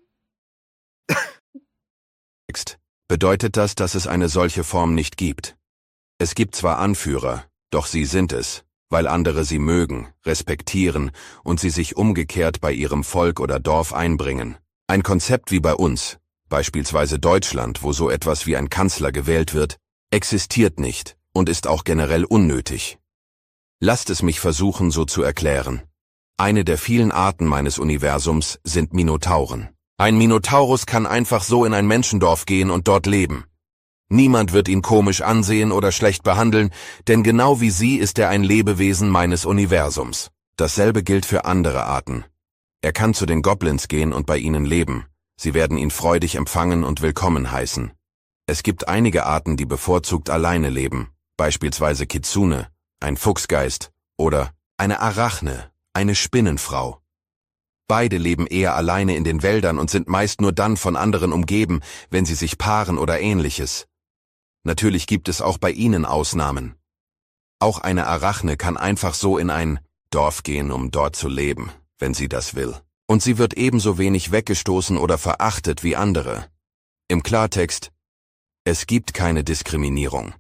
Bedeutet das, dass es eine solche Form nicht gibt? Es gibt zwar Anführer, doch sie sind es, weil andere sie mögen, respektieren und sie sich umgekehrt bei ihrem Volk oder Dorf einbringen. Ein Konzept wie bei uns, beispielsweise Deutschland, wo so etwas wie ein Kanzler gewählt wird, existiert nicht und ist auch generell unnötig. Lasst es mich versuchen, so zu erklären. Eine der vielen Arten meines Universums sind Minotauren. Ein Minotaurus kann einfach so in ein Menschendorf gehen und dort leben. Niemand wird ihn komisch ansehen oder schlecht behandeln, denn genau wie sie ist er ein Lebewesen meines Universums. Dasselbe gilt für andere Arten. Er kann zu den Goblins gehen und bei ihnen leben. Sie werden ihn freudig empfangen und willkommen heißen. Es gibt einige Arten, die bevorzugt alleine leben, beispielsweise Kitsune, ein Fuchsgeist, oder eine Arachne, eine Spinnenfrau. Beide leben eher alleine in den Wäldern und sind meist nur dann von anderen umgeben, wenn sie sich paaren oder ähnliches. Natürlich gibt es auch bei ihnen Ausnahmen. Auch eine Arachne kann einfach so in ein Dorf gehen, um dort zu leben, wenn sie das will. Und sie wird ebenso wenig weggestoßen oder verachtet wie andere. Im Klartext: Es gibt keine Diskriminierung.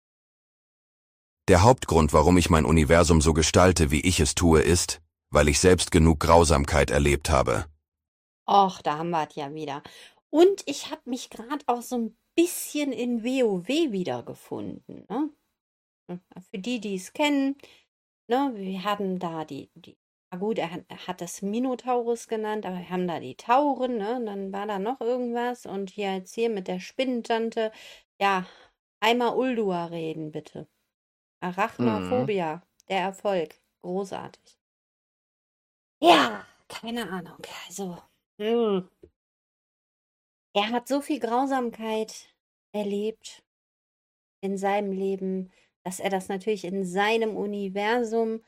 Der Hauptgrund, warum ich mein Universum so gestalte, wie ich es tue, ist, weil ich selbst genug Grausamkeit erlebt habe. Och, da haben wir es ja wieder. Und ich habe mich gerade auch so ein bisschen in WoW wiedergefunden. Ne? Für die, die es kennen, ne, wir hatten da die, die na gut, er hat, er hat das Minotaurus genannt, aber wir haben da die Tauren, ne? Und dann war da noch irgendwas. Und hier jetzt hier mit der Spinnentante. Ja, einmal Uldua reden, bitte. Mhm. Arachnophobia, der Erfolg. Großartig. Ja, keine Ahnung. Also, mm. er hat so viel Grausamkeit erlebt in seinem Leben, dass er das natürlich in seinem Universum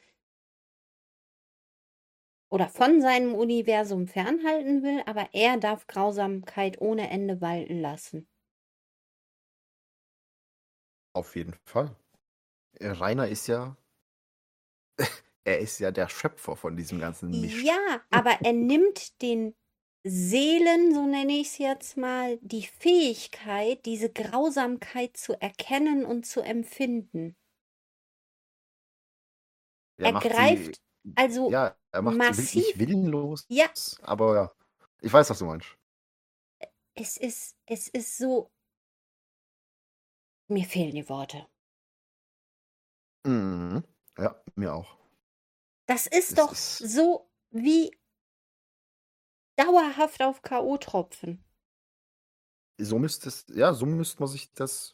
oder von seinem Universum fernhalten will, aber er darf Grausamkeit ohne Ende walten lassen. Auf jeden Fall. Äh, Rainer ist ja, er ist ja der Schöpfer von diesem ganzen Mist. Ja, aber er nimmt den Seelen, so nenne ich es jetzt mal, die Fähigkeit, diese Grausamkeit zu erkennen und zu empfinden. Er Er macht sie, greift also ja, er macht sie will- massiv. nicht willenlos, Ja, aber ja, ich weiß, was du meinst. es ist, es ist so. Mir fehlen die Worte. Mhm. Ja, mir auch. Das ist Es doch ist, so wie dauerhaft auf K O tropfen. so müsste es, ja, so müsste man sich das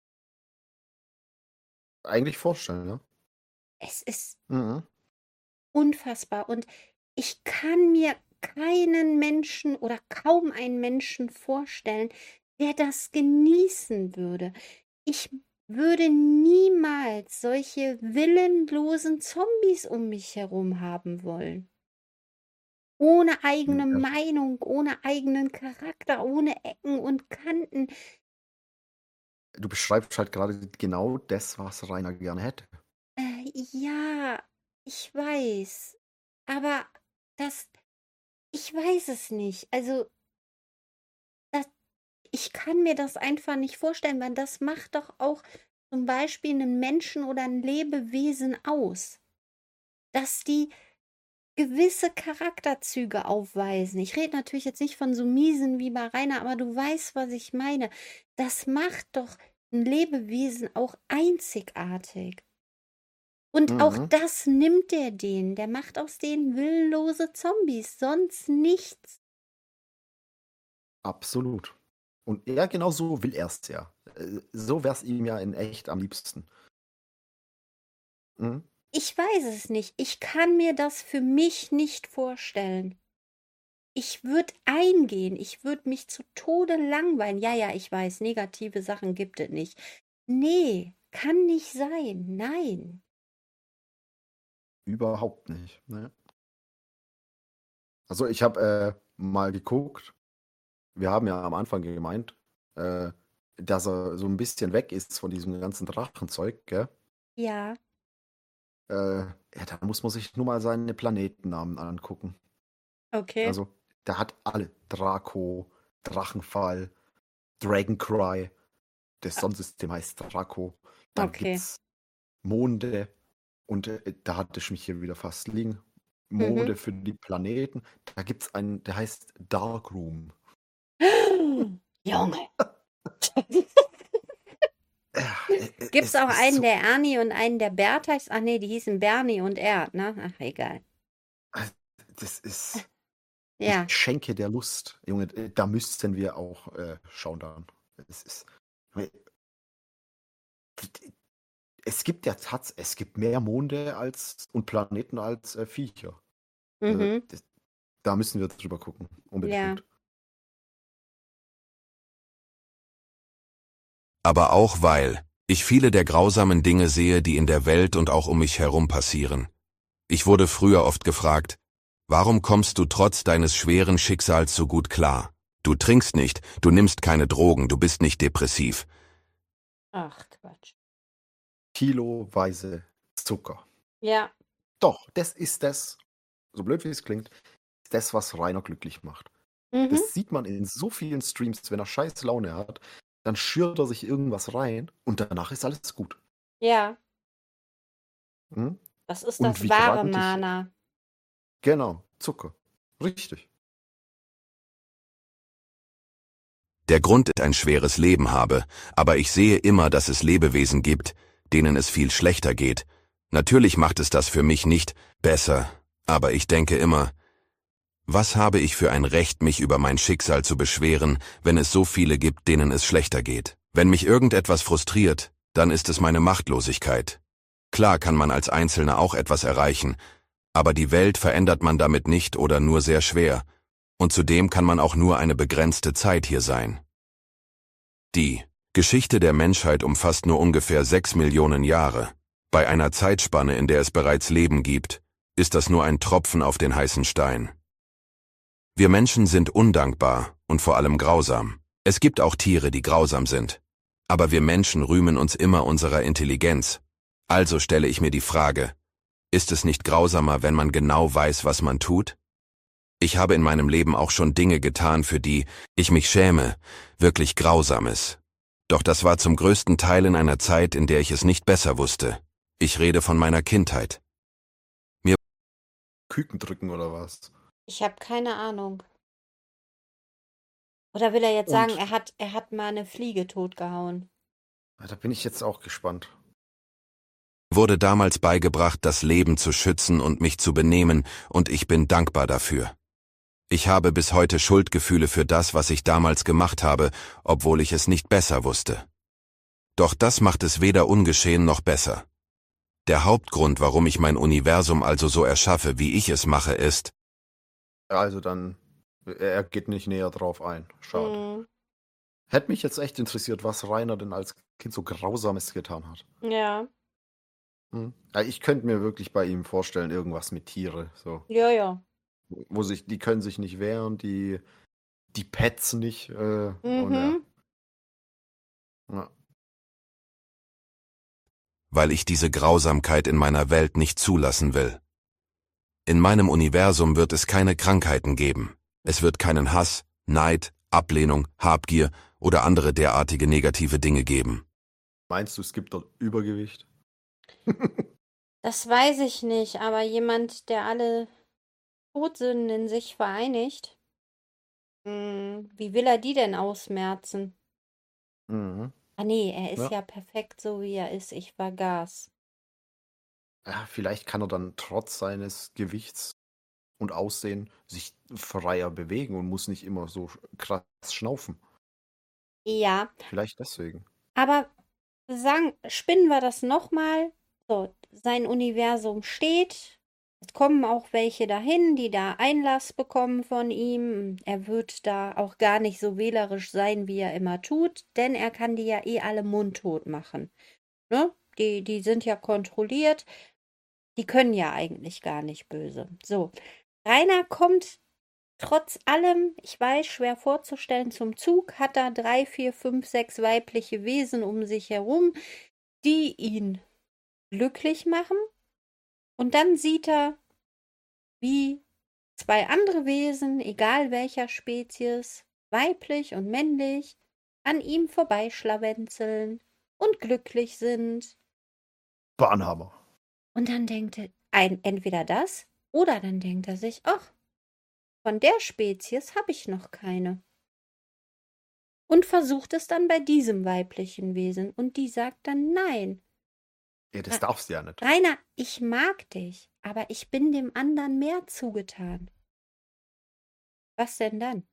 eigentlich vorstellen, ja. Es ist Mhm. unfassbar. Und ich kann mir keinen Menschen oder kaum einen Menschen vorstellen, der das genießen würde. Ich würde niemals solche willenlosen Zombies um mich herum haben wollen. Ohne eigene Ja. Meinung, ohne eigenen Charakter, ohne Ecken und Kanten. Du beschreibst halt gerade genau das, was Rainer gerne hätte. Äh, Ja, ich weiß. Aber das, ich weiß es nicht. Also, das, ich kann mir das einfach nicht vorstellen, weil das macht doch auch zum Beispiel einen Menschen oder ein Lebewesen aus, dass die gewisse Charakterzüge aufweisen. Ich rede natürlich jetzt nicht von so miesen wie bei Rainer, aber du weißt, was ich meine. Das macht doch ein Lebewesen auch einzigartig. Und auch Mhm. das nimmt er denen. Der macht aus denen willenlose Zombies, sonst nichts. Absolut. Und ja, genau so will er es ja. Äh, So wäre es ihm ja in echt am liebsten. Mhm. Ich weiß es nicht. Ich kann mir das für mich nicht vorstellen. Ich würde eingehen. Ich würde mich zu Tode langweilen. Ja, ja, ich weiß, negative Sachen gibt es nicht. Nee, kann nicht sein. Nein. Überhaupt nicht. Ne? Also ich habe äh, mal geguckt, wir haben ja am Anfang gemeint, äh, dass er so ein bisschen weg ist von diesem ganzen Drachenzeug, gell? Ja, Äh, ja, da muss man sich nur mal seine Planetennamen angucken. okay. Also, der hat alle. Draco, Drachenfall, Dragoncry, das Ah, Sonnensystem heißt Draco. Dann okay. gibt's Monde und äh, da hatte ich mich hier wieder fast liegen. Mhm. Monde für die Planeten. Da gibt's einen, der heißt Darkroom. Junge. Ja, äh, äh, Gibt's es auch ist einen, so. der Ernie und einen, der Bert heißt? Ach nee, die hießen Bernie und Erd, ne? Ach, egal. äh, Das ist. Ich Ja. schenke der Lust. Junge, äh, da müssten wir auch äh, schauen dann. Es ist. Es gibt ja tats es gibt mehr Monde als und Planeten als äh, Viecher. Also, Mhm. das, da müssen wir drüber gucken. Ja. Unbedingt. Aber auch weil ich viele der grausamen Dinge sehe, die in der Welt und auch um mich herum passieren. Ich wurde früher oft gefragt, warum kommst du trotz deines schweren Schicksals so gut klar? Du trinkst nicht, du nimmst keine Drogen, du bist nicht depressiv. Ach, Quatsch. Kiloweise Zucker. Ja. Doch, das ist das, so blöd wie es klingt, ist das, was Rainer glücklich macht. Mhm. Das sieht man in so vielen Streams, wenn er scheiß Laune hat, dann schürt er sich irgendwas rein und danach ist alles gut. Ja. Hm? Das ist Und das wie wahre grantig, Mana. genau, Zucker. Richtig. Der Grund ist ein schweres Leben habe, aber ich sehe immer, dass es Lebewesen gibt, denen es viel schlechter geht. Natürlich macht es das für mich nicht besser, aber ich denke immer, was habe ich für ein Recht, mich über mein Schicksal zu beschweren, wenn es so viele gibt, denen es schlechter geht? Wenn mich irgendetwas frustriert, dann ist es meine Machtlosigkeit. Klar kann man als Einzelner auch etwas erreichen, aber die Welt verändert man damit nicht oder nur sehr schwer, und zudem kann man auch nur eine begrenzte Zeit hier sein. Die Geschichte der Menschheit umfasst nur ungefähr sechs Millionen Jahre. Bei einer Zeitspanne, in der es bereits Leben gibt, ist das nur ein Tropfen auf den heißen Stein. Wir Menschen sind undankbar und vor allem grausam. Es gibt auch Tiere, die grausam sind. Aber wir Menschen rühmen uns immer unserer Intelligenz. Also stelle ich mir die Frage, ist es nicht grausamer, wenn man genau weiß, was man tut? Ich habe in meinem Leben auch schon Dinge getan, für die ich mich schäme, wirklich Grausames. Doch das war zum größten Teil in einer Zeit, in der ich es nicht besser wusste. Ich rede von meiner Kindheit. Mir Küken drücken oder was? Ich habe keine Ahnung. Oder will er jetzt sagen, Und er hat, er hat mal eine Fliege totgehauen? da bin ich jetzt auch gespannt. wurde damals beigebracht, das Leben zu schützen und mich zu benehmen, und ich bin dankbar dafür. Ich habe bis heute Schuldgefühle für das, was ich damals gemacht habe, obwohl ich es nicht besser wusste. Doch das macht es weder ungeschehen noch besser. Der Hauptgrund, warum ich mein Universum also so erschaffe, wie ich es mache, ist, Also dann, er geht nicht näher drauf ein. Schade. Mhm. Hätte mich jetzt echt interessiert, was Rainer denn als Kind so Grausames getan hat. Ja. Hm. Ja, ich könnte mir wirklich bei ihm vorstellen, irgendwas mit Tiere. So. Ja, ja. Wo sich, die können sich nicht wehren, die, die petzen nicht. Äh, und ja. Mhm. Ja. weil ich diese Grausamkeit in meiner Welt nicht zulassen will. In meinem Universum wird es keine Krankheiten geben. Es wird keinen Hass, Neid, Ablehnung, Habgier oder andere derartige negative Dinge geben. Meinst du, es gibt dort Übergewicht? Das weiß ich nicht, aber jemand, der alle Todsünden in sich vereinigt, hm, wie will er die denn ausmerzen? Mhm. Ah nee, er ist Ja. ja perfekt so, wie er ist. Ich vergaß. Ja, vielleicht kann er dann trotz seines Gewichts und Aussehen sich freier bewegen und muss nicht immer so krass schnaufen. Ja, Vielleicht deswegen. aber sagen, spinnen wir das nochmal. So, sein Universum steht. Es kommen auch welche dahin, die da Einlass bekommen von ihm. Er wird da auch gar nicht so wählerisch sein, wie er immer tut, denn er kann die ja eh alle mundtot machen. Ne? Die, die sind ja kontrolliert. Die können ja eigentlich gar nicht böse. So, Rainer kommt trotz allem, ich weiß, schwer vorzustellen, zum Zug, hat er drei, vier, fünf, sechs weibliche Wesen um sich herum, die ihn glücklich machen. Und dann sieht er, wie zwei andere Wesen, egal welcher Spezies, weiblich und männlich, an ihm vorbeischlawenzeln und glücklich sind. Bahnhammer. Und dann denkt er, ein, entweder das, oder dann denkt er sich, ach, von der Spezies habe ich noch keine. Und versucht es dann bei diesem weiblichen Wesen. Und die sagt dann nein. Ja, das Ra- darfst du ja nicht. Rainer, ich mag dich, aber ich bin dem anderen mehr zugetan. Was denn dann?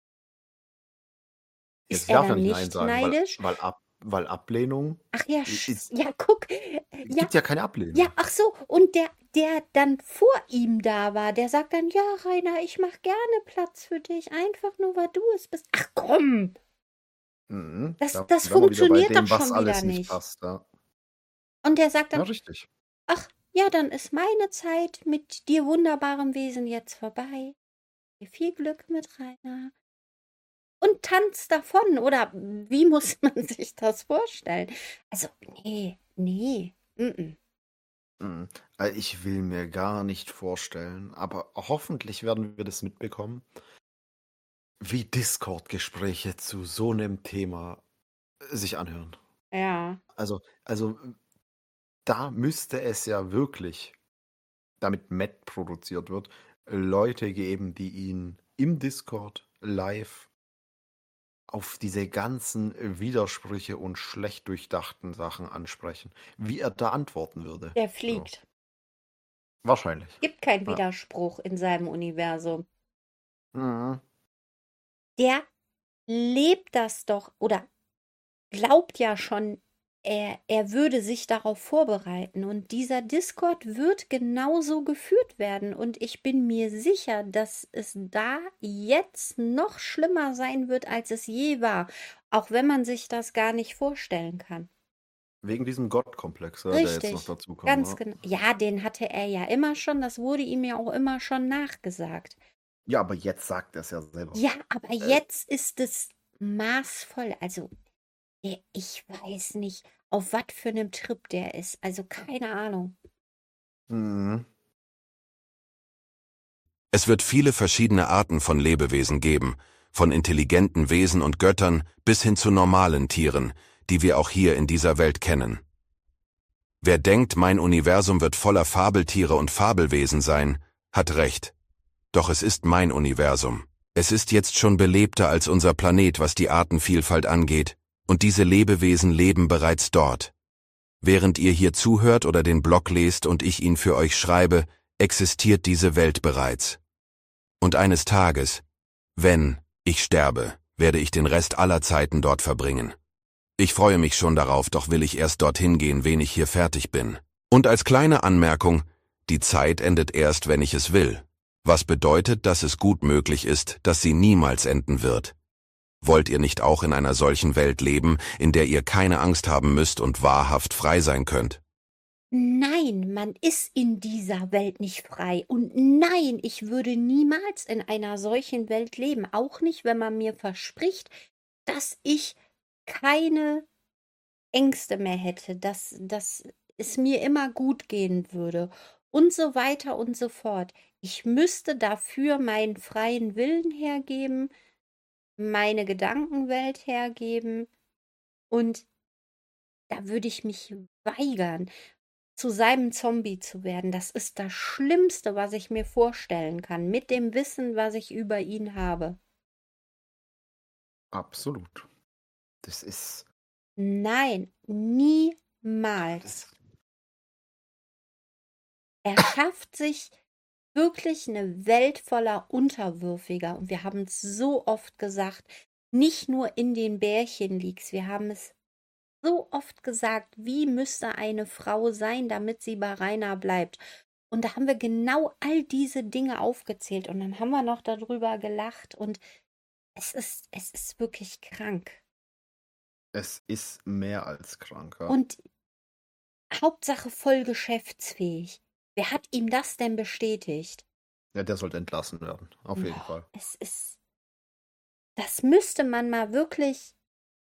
Ja, Ist sie er darf ja dann nicht Nein nicht sagen, weil, neidisch? weil, Ab, weil Ablehnung Ach ja, i- sch- ist, ja, guck. äh, Ja, gibt ja keine Ablehnung. ja, ach so. Und der, der dann vor ihm da war, der sagt dann, ja, Rainer, ich mach gerne Platz für dich, einfach nur, weil du es bist. Ach komm, Mhm. das, Da das wären wir wieder bei funktioniert dem, doch was schon alles wieder nicht nicht. passt. Ja, Und der sagt ja dann, richtig. ach, ja, dann ist meine Zeit mit dir wunderbarem Wesen jetzt vorbei. Viel Glück mit Rainer. Und tanzt davon. Oder wie muss man sich das vorstellen? Also, nee, nee. Mm-mm. Mhm. Also ich will mir gar nicht vorstellen, aber hoffentlich werden wir das mitbekommen, wie Discord-Gespräche zu so einem Thema äh, sich anhören. Ja. Also, also da müsste es ja wirklich, damit Matt produziert wird, Leute geben, die ihn im Discord live auf diese ganzen Widersprüche und schlecht durchdachten Sachen ansprechen. Wie er da antworten würde. Der So. fliegt. Wahrscheinlich. Gibt keinen Ja. Widerspruch in seinem Universum. Mhm. Der lebt das doch oder glaubt ja schon, er, er würde sich darauf vorbereiten. Und dieser Discord wird genauso geführt werden. Und ich bin mir sicher, dass es da jetzt noch schlimmer sein wird, als es je war. Auch wenn man sich das gar nicht vorstellen kann. Wegen diesem Gottkomplex, ja, der jetzt noch Richtig, dazu kommt. ganz Ja. genau. Ja, den hatte er ja immer schon. Das wurde ihm ja auch immer schon nachgesagt. ja, aber jetzt sagt er es ja selber. Ja, aber jetzt ist es maßvoll. Also, der, ich weiß nicht, auf was für einem Trip der ist. Also, keine Ahnung. Mhm. Es wird viele verschiedene Arten von Lebewesen geben, von intelligenten Wesen und Göttern bis hin zu normalen Tieren, die wir auch hier in dieser Welt kennen. Wer denkt, mein Universum wird voller Fabeltiere und Fabelwesen sein, hat recht. Doch es ist mein Universum. Es ist jetzt schon belebter als unser Planet, was die Artenvielfalt angeht, und diese Lebewesen leben bereits dort. Während ihr hier zuhört oder den Blog lest und ich ihn für euch schreibe, existiert diese Welt bereits. Und eines Tages, wenn ich sterbe, werde ich den Rest aller Zeiten dort verbringen. Ich freue mich schon darauf, doch will ich erst dorthin gehen, wenn ich hier fertig bin. Und als kleine Anmerkung, die Zeit endet erst, wenn ich es will. Was bedeutet, dass es gut möglich ist, dass sie niemals enden wird. Wollt ihr nicht auch in einer solchen Welt leben, in der ihr keine Angst haben müsst und wahrhaft frei sein könnt? Nein, man ist in dieser Welt nicht frei. Und nein, ich würde niemals in einer solchen Welt leben. Auch nicht, wenn man mir verspricht, dass ich keine Ängste mehr hätte, dass, dass es mir immer gut gehen würde und so weiter und so fort. Ich müsste dafür meinen freien Willen hergeben, meine Gedankenwelt hergeben und da würde ich mich weigern, zu seinem Zombie zu werden. Das ist das Schlimmste, was ich mir vorstellen kann, mit dem Wissen, was ich über ihn habe. Absolut. Das ist. Nein, niemals. Das, Er schafft sich wirklich eine Welt voller Unterwürfiger. Und wir haben es so oft gesagt, nicht nur in den Bärchenleaks, wir haben es so oft gesagt, wie müsste eine Frau sein, damit sie bei Rainer bleibt. Und da haben wir genau all diese Dinge aufgezählt und dann haben wir noch darüber gelacht und es ist, es ist wirklich krank. es ist mehr als krank. Ja. Und Hauptsache voll geschäftsfähig. Wer hat ihm das denn bestätigt? Ja, der sollte entlassen werden. Auf jeden Oh, Fall. es ist, das müsste man mal wirklich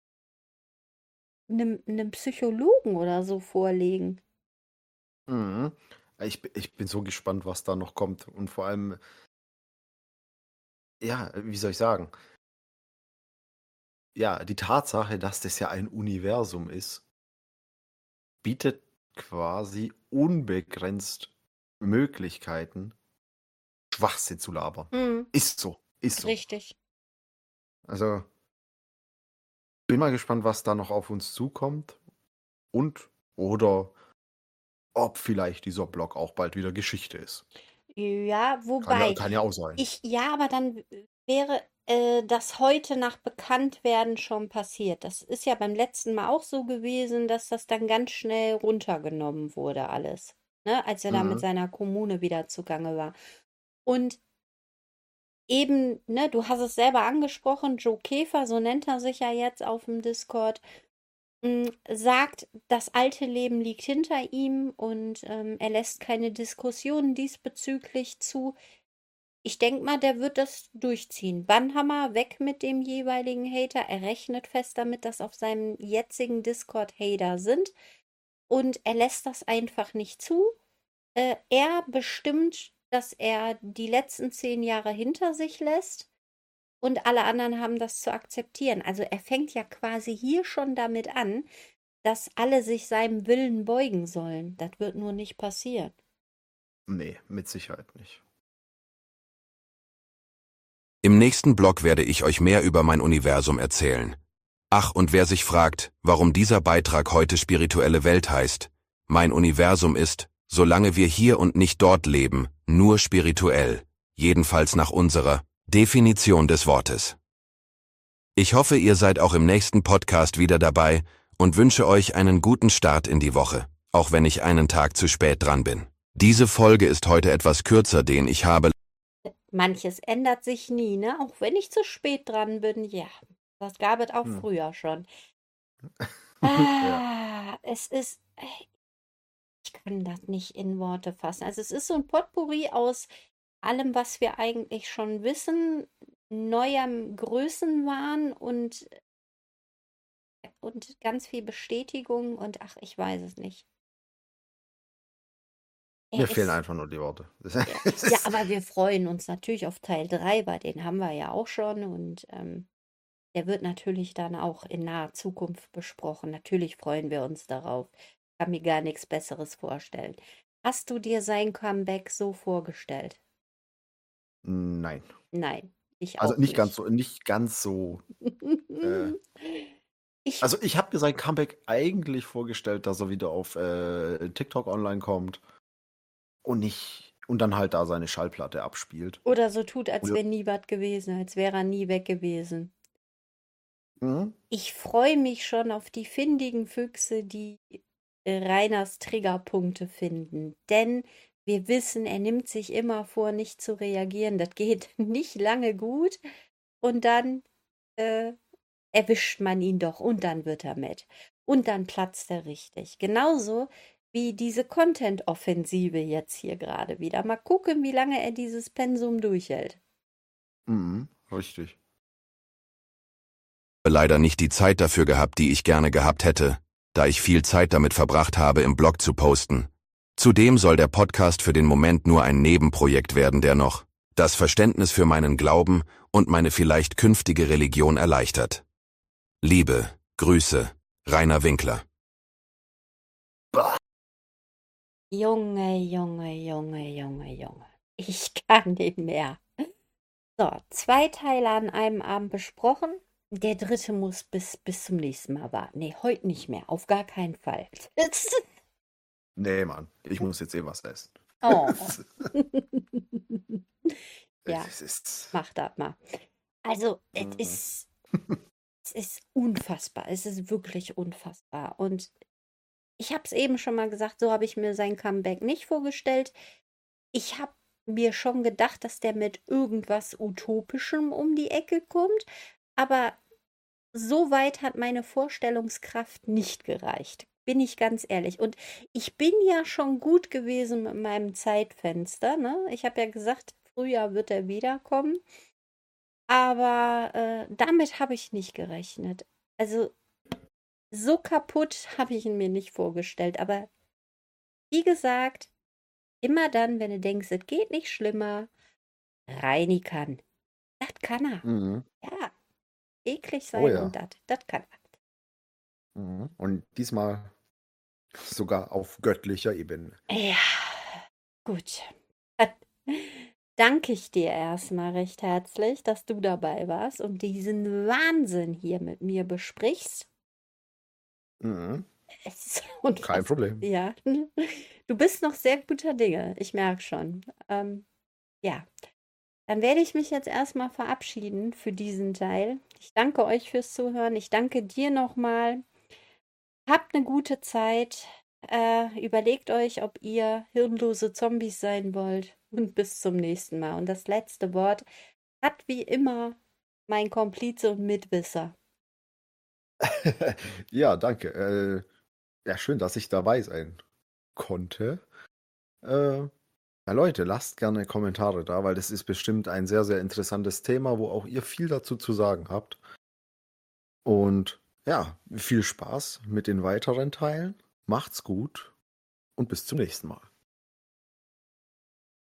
einem, einem Psychologen oder so vorlegen. Mhm. Ich, bi- ich bin so gespannt, was da noch kommt. Und vor allem, ja, wie soll ich sagen? Ja, die Tatsache, dass das ja ein Universum ist, bietet quasi unbegrenzt Möglichkeiten, Schwachsinn zu labern. Hm, Ist so, ist so. richtig. Also, bin mal gespannt, was da noch auf uns zukommt. Und, oder ob vielleicht dieser Blog auch bald wieder Geschichte ist. Ja, Kann ja, wobei, kann ja auch sein. ich, ja, aber dann wäre äh, das heute nach Bekanntwerden schon passiert. Das ist ja beim letzten Mal auch so gewesen, dass das dann ganz schnell runtergenommen wurde, alles. Ne, als er da mit Mhm. seiner Kommune wieder zugange war. Und eben, ne, du hast es selber angesprochen, Joe Käfer, so nennt er sich ja jetzt auf dem Discord, mh, sagt, das alte Leben liegt hinter ihm und ähm, er lässt keine Diskussionen diesbezüglich zu. Ich denke mal, der wird das durchziehen. Bannhammer weg mit dem jeweiligen Hater. Er rechnet fest damit, dass auf seinem jetzigen Discord Hater sind. Und er lässt das einfach nicht zu. Äh, er bestimmt, dass er die letzten zehn Jahre hinter sich lässt. Und alle anderen haben das zu akzeptieren. Also er fängt ja quasi hier schon damit an, dass alle sich seinem Willen beugen sollen. Das wird nur nicht passieren. Nee, mit Sicherheit nicht. Im nächsten Blog werde ich euch mehr über mein Universum erzählen. Ach, und wer sich fragt, warum dieser Beitrag heute spirituelle Welt heißt, mein Universum ist, solange wir hier und nicht dort leben, nur spirituell, jedenfalls nach unserer Definition des Wortes. Ich hoffe, ihr seid auch im nächsten Podcast wieder dabei und wünsche euch einen guten Start in die Woche, auch wenn ich einen Tag zu spät dran bin. Diese Folge ist heute etwas kürzer, denn ich habe Manches ändert sich nie, ne? Auch wenn ich zu spät dran bin, ja. Das gab es auch Hm. früher schon. Ja. Ah, es ist. Ich kann das nicht in Worte fassen. Also es ist so ein Potpourri aus allem, was wir eigentlich schon wissen, neuem Größenwahn und, und ganz viel Bestätigung und ach, ich weiß es nicht. Er Mir fehlen ist. einfach nur die Worte. Das Ja, es ja, ist, aber wir freuen uns natürlich auf Teil drei, weil den haben wir ja auch schon und ähm, der wird natürlich dann auch in naher Zukunft besprochen. Natürlich freuen wir uns darauf. Ich kann mir gar nichts Besseres vorstellen. Hast du dir sein Comeback so vorgestellt? nein. Nein, ich Also auch nicht ganz nicht. so, nicht ganz so. Äh, Ich, also ich habe mir sein Comeback eigentlich vorgestellt, dass er wieder auf äh, TikTok online kommt und nicht und dann halt da seine Schallplatte abspielt. oder so tut, als Und, wäre nie was gewesen, als wäre er nie weg gewesen. mhm. Ich freue mich schon auf die findigen Füchse, die äh, Rainers Triggerpunkte finden. Denn wir wissen, er nimmt sich immer vor, nicht zu reagieren. Das geht nicht lange gut. Und dann äh, erwischt man ihn doch und dann wird er mit. Und dann platzt er richtig. Genauso wie diese Content-Offensive jetzt hier gerade wieder. Mal gucken, wie lange er dieses Pensum durchhält. Mhm. Richtig. leider nicht die Zeit dafür gehabt, die ich gerne gehabt hätte, da ich viel Zeit damit verbracht habe, im Blog zu posten. Zudem soll der Podcast für den Moment nur ein Nebenprojekt werden, der noch das Verständnis für meinen Glauben und meine vielleicht künftige Religion erleichtert. Liebe, Grüße, Rainer Winkler. Junge, Junge, Junge, Junge, Junge. Ich kann nicht mehr. So, zwei Teile an einem Abend besprochen. Der dritte muss bis, bis zum nächsten Mal warten. Nee, heute nicht mehr. Auf gar keinen Fall. Nee, Mann, ich muss jetzt eh was essen. Oh. Ja, Es ist. mach das mal. Also, es Mhm. ist, es ist unfassbar. Es ist wirklich unfassbar. Und ich habe es eben schon mal gesagt, so habe ich mir sein Comeback nicht vorgestellt. Ich habe mir schon gedacht, dass der mit irgendwas Utopischem um die Ecke kommt. Aber so weit hat meine Vorstellungskraft nicht gereicht. Bin ich ganz ehrlich. Und ich bin ja schon gut gewesen mit meinem Zeitfenster. Ne? Ich habe ja gesagt, Frühjahr wird er wiederkommen. Aber äh, damit habe ich nicht gerechnet. Also so kaputt habe ich ihn mir nicht vorgestellt. Aber wie gesagt, immer dann, wenn du denkst, es geht nicht schlimmer, Reini kann. Das kann er. Mhm. Ja, eklig Oh sein ja. und das, das kann er. Mhm. Und diesmal sogar auf göttlicher Ebene. Ja, gut. Dann danke ich dir erstmal recht herzlich, dass du dabei warst und diesen Wahnsinn hier mit mir besprichst. Mhm. Es ist Kein unfassbar. Problem. Ja, du bist noch sehr guter Dinge. Ich merke schon. Ähm, ja, dann werde ich mich jetzt erstmal verabschieden für diesen Teil. Ich danke euch fürs Zuhören. Ich danke dir nochmal. Habt eine gute Zeit. Äh, überlegt euch, ob ihr hirnlose Zombies sein wollt. Und bis zum nächsten Mal. Und das letzte Wort hat wie immer mein Komplize und Mitwisser. Ja, danke. Äh, ja, schön, dass ich dabei sein konnte. Äh, na Leute, lasst gerne Kommentare da, weil das ist bestimmt ein sehr, sehr interessantes Thema, wo auch ihr viel dazu zu sagen habt. Und ja, viel Spaß mit den weiteren Teilen. Macht's gut und bis zum nächsten Mal.